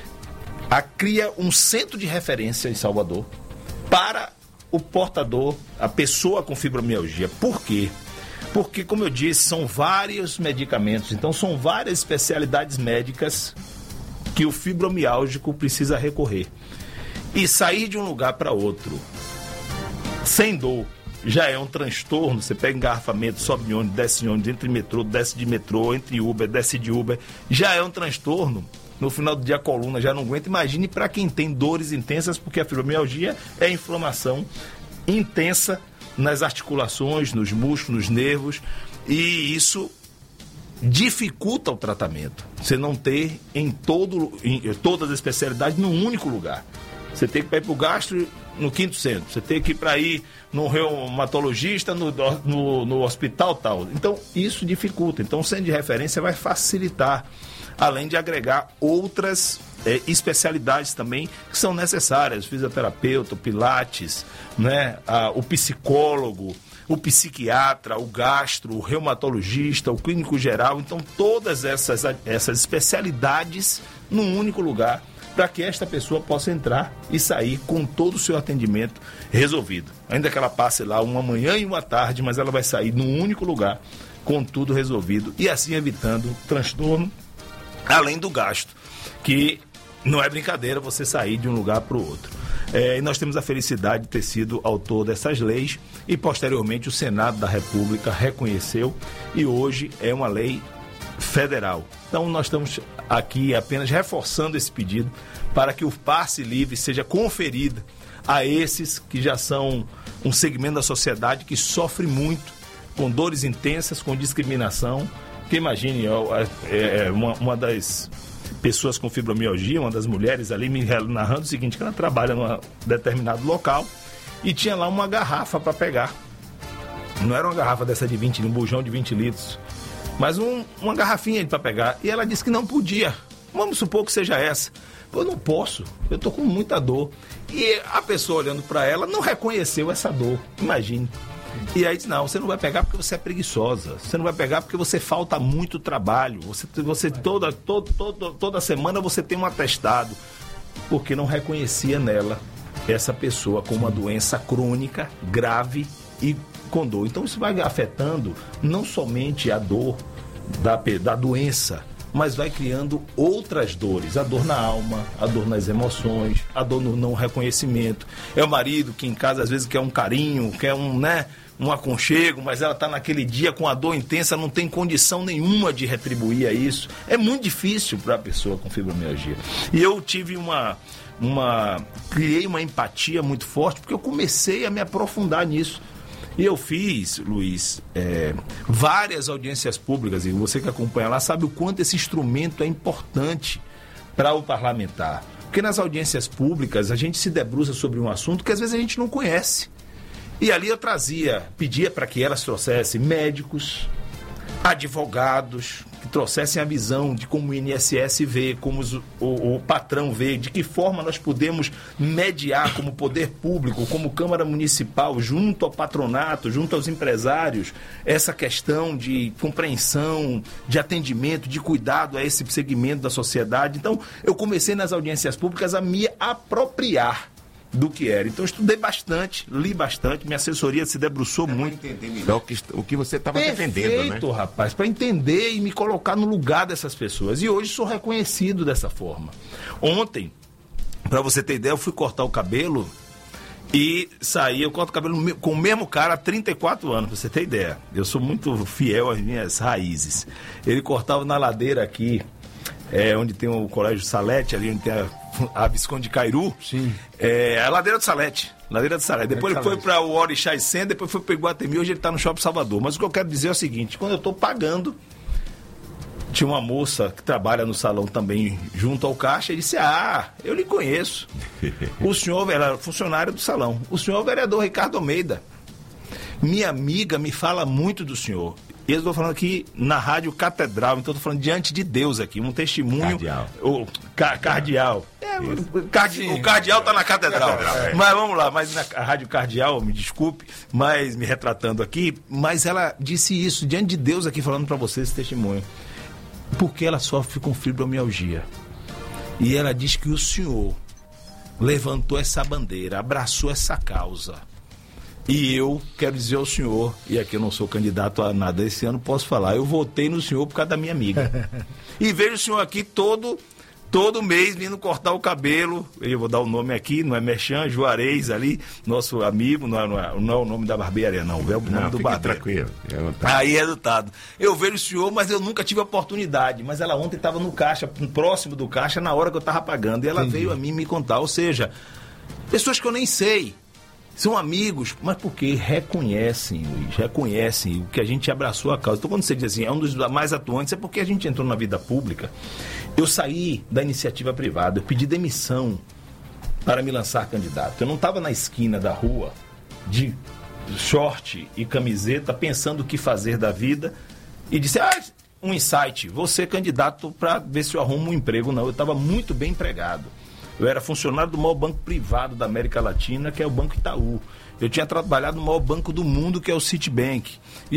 a cria um centro de referência em Salvador para o portador, a pessoa com fibromialgia. Por quê? Porque, como eu disse, são vários medicamentos, então são várias especialidades médicas que o fibromialgico precisa recorrer. E sair de um lugar para outro sem dor já é um transtorno. Você pega engarrafamento, sobe em ônibus, desce em ônibus, entra em metrô, desce de metrô, entra em Uber, desce de Uber, já é um transtorno. No final do dia a coluna já não aguenta. Imagine para quem tem dores intensas, porque a fibromialgia é inflamação intensa nas articulações, nos músculos, nos nervos, e isso dificulta o tratamento. Você não ter em, todo, em todas as especialidades num único lugar. Você tem que ir para o gastro no quinto centro, você tem que ir para ir no reumatologista, no, no, no hospital tal. Então, isso dificulta. Então, o centro de referência vai facilitar, além de agregar outras é, especialidades também que são necessárias, o fisioterapeuta, o pilates, né, a, o psicólogo, o psiquiatra, o gastro, o reumatologista, o clínico geral. Então, todas essas, essas especialidades num único lugar, para que esta pessoa possa entrar e sair com todo o seu atendimento resolvido. Ainda que ela passe lá uma manhã e uma tarde, mas ela vai sair num único lugar com tudo resolvido e assim evitando transtorno, além do gasto, que não é brincadeira você sair de um lugar para o outro. É, e nós temos a felicidade de ter sido autor dessas leis e posteriormente o Senado da República reconheceu e hoje é uma lei federal. Então nós estamos aqui apenas reforçando esse pedido para que o passe livre seja conferido a esses que já são um segmento da sociedade que sofre muito com dores intensas, com discriminação. Porque imagine, é, é, uma, uma das pessoas com fibromialgia, uma das mulheres ali me narrando o seguinte, que ela trabalha num determinado local e tinha lá uma garrafa para pegar. Não era uma garrafa dessa de vinte, um bujão de vinte litros, mas um, uma garrafinha para pegar. E ela disse que não podia. Vamos supor que seja essa. Eu não posso, eu estou com muita dor. E a pessoa olhando para ela não reconheceu essa dor, imagine. E aí diz, não, você não vai pegar porque você é preguiçosa, você não vai pegar porque você falta muito trabalho, você, você toda, toda, toda, toda semana você tem um atestado, porque não reconhecia nela essa pessoa com uma doença crônica, grave e com dor. Então isso vai afetando não somente a dor da, da doença, mas vai criando outras dores, a dor na alma, a dor nas emoções, a dor no não reconhecimento. É o marido que em casa às vezes quer um carinho, quer um, né, um aconchego, mas ela está naquele dia com a dor intensa, não tem condição nenhuma de retribuir a isso. É muito difícil para a pessoa com fibromialgia. E eu tive uma, uma... criei uma empatia muito forte, porque eu comecei a me aprofundar nisso. E eu fiz, Luiz, é, várias audiências públicas, e você que acompanha lá sabe o quanto esse instrumento é importante para o parlamentar. Porque nas audiências públicas a gente se debruça sobre um assunto que às vezes a gente não conhece. E ali eu trazia, pedia para que elas trouxessem médicos, advogados, que trouxessem a visão de como o I N S S vê, como os, o, o patrão vê, de que forma nós podemos mediar como poder público, como Câmara Municipal, junto ao patronato, junto aos empresários, essa questão de compreensão, de atendimento, de cuidado a esse segmento da sociedade. Então, eu comecei nas audiências públicas a me apropriar do que era. Então, eu estudei bastante, li bastante, minha assessoria se debruçou é muito. Entender melhor o que, o que você estava defendendo, né? Perfeito, rapaz, para entender e me colocar no lugar dessas pessoas. E hoje sou reconhecido dessa forma. Ontem, para você ter ideia, eu fui cortar o cabelo e saí, eu corto o cabelo com o mesmo cara há trinta e quatro anos, para você ter ideia. Eu sou muito fiel às minhas raízes. Ele cortava na ladeira aqui, é, onde tem o Colégio Salete, ali onde tem a, a Visconde Cairu. Sim. É, a ladeira do Salete. Ladeira do Salete. Depois ele foi para o Orixá Center, depois foi para o Iguatemi, hoje ele está no Shopping Salvador. Mas o que eu quero dizer é o seguinte, quando eu estou pagando, tinha uma moça que trabalha no salão também junto ao caixa e disse, ah, eu lhe conheço. O senhor era funcionário do salão. O senhor é o vereador Ricardo Almeida. Minha amiga me fala muito do senhor. E eu estou falando aqui na Rádio Catedral, então estou falando diante de Deus aqui, um testemunho. Cardeal. O ca, cardeal. É, o, cardi, o cardeal está na Catedral. É. Mas vamos lá, mas na a Rádio Cardeal, me desculpe, mas me retratando aqui, mas ela disse isso diante de Deus aqui, falando para você esse testemunho. Porque ela sofre com fibromialgia. E ela diz que o senhor levantou essa bandeira, abraçou essa causa. E eu quero dizer ao senhor, e aqui eu não sou candidato a nada esse ano, posso falar, eu votei no senhor por causa da minha amiga. E vejo o senhor aqui todo, todo mês vindo cortar o cabelo, eu vou dar o nome aqui, não é Merchan, Juarez ali, nosso amigo, não é, não é, não é o nome da barbearia não, é o nome não, do barbeiro. Tranquilo. Aí é adotado. Eu vejo o senhor, mas eu nunca tive a oportunidade, mas ela ontem estava no caixa, próximo do caixa, na hora que eu estava pagando, e ela Entendi. veio a mim me contar, ou seja, pessoas que eu nem sei, são amigos, mas porque reconhecem, Luiz, reconhecem o que a gente abraçou a causa. Então, quando você diz assim, é um dos mais atuantes, é porque a gente entrou na vida pública. Eu saí da iniciativa privada, eu pedi demissão para me lançar candidato. Eu não estava na esquina da rua, de short e camiseta, pensando o que fazer da vida, e disse, ah, um insight, vou ser candidato para ver se eu arrumo um emprego. Não, eu estava muito bem empregado. Eu era funcionário do maior banco privado da América Latina, que é o Banco Itaú. Eu tinha trabalhado no maior banco do mundo, que é o Citibank. E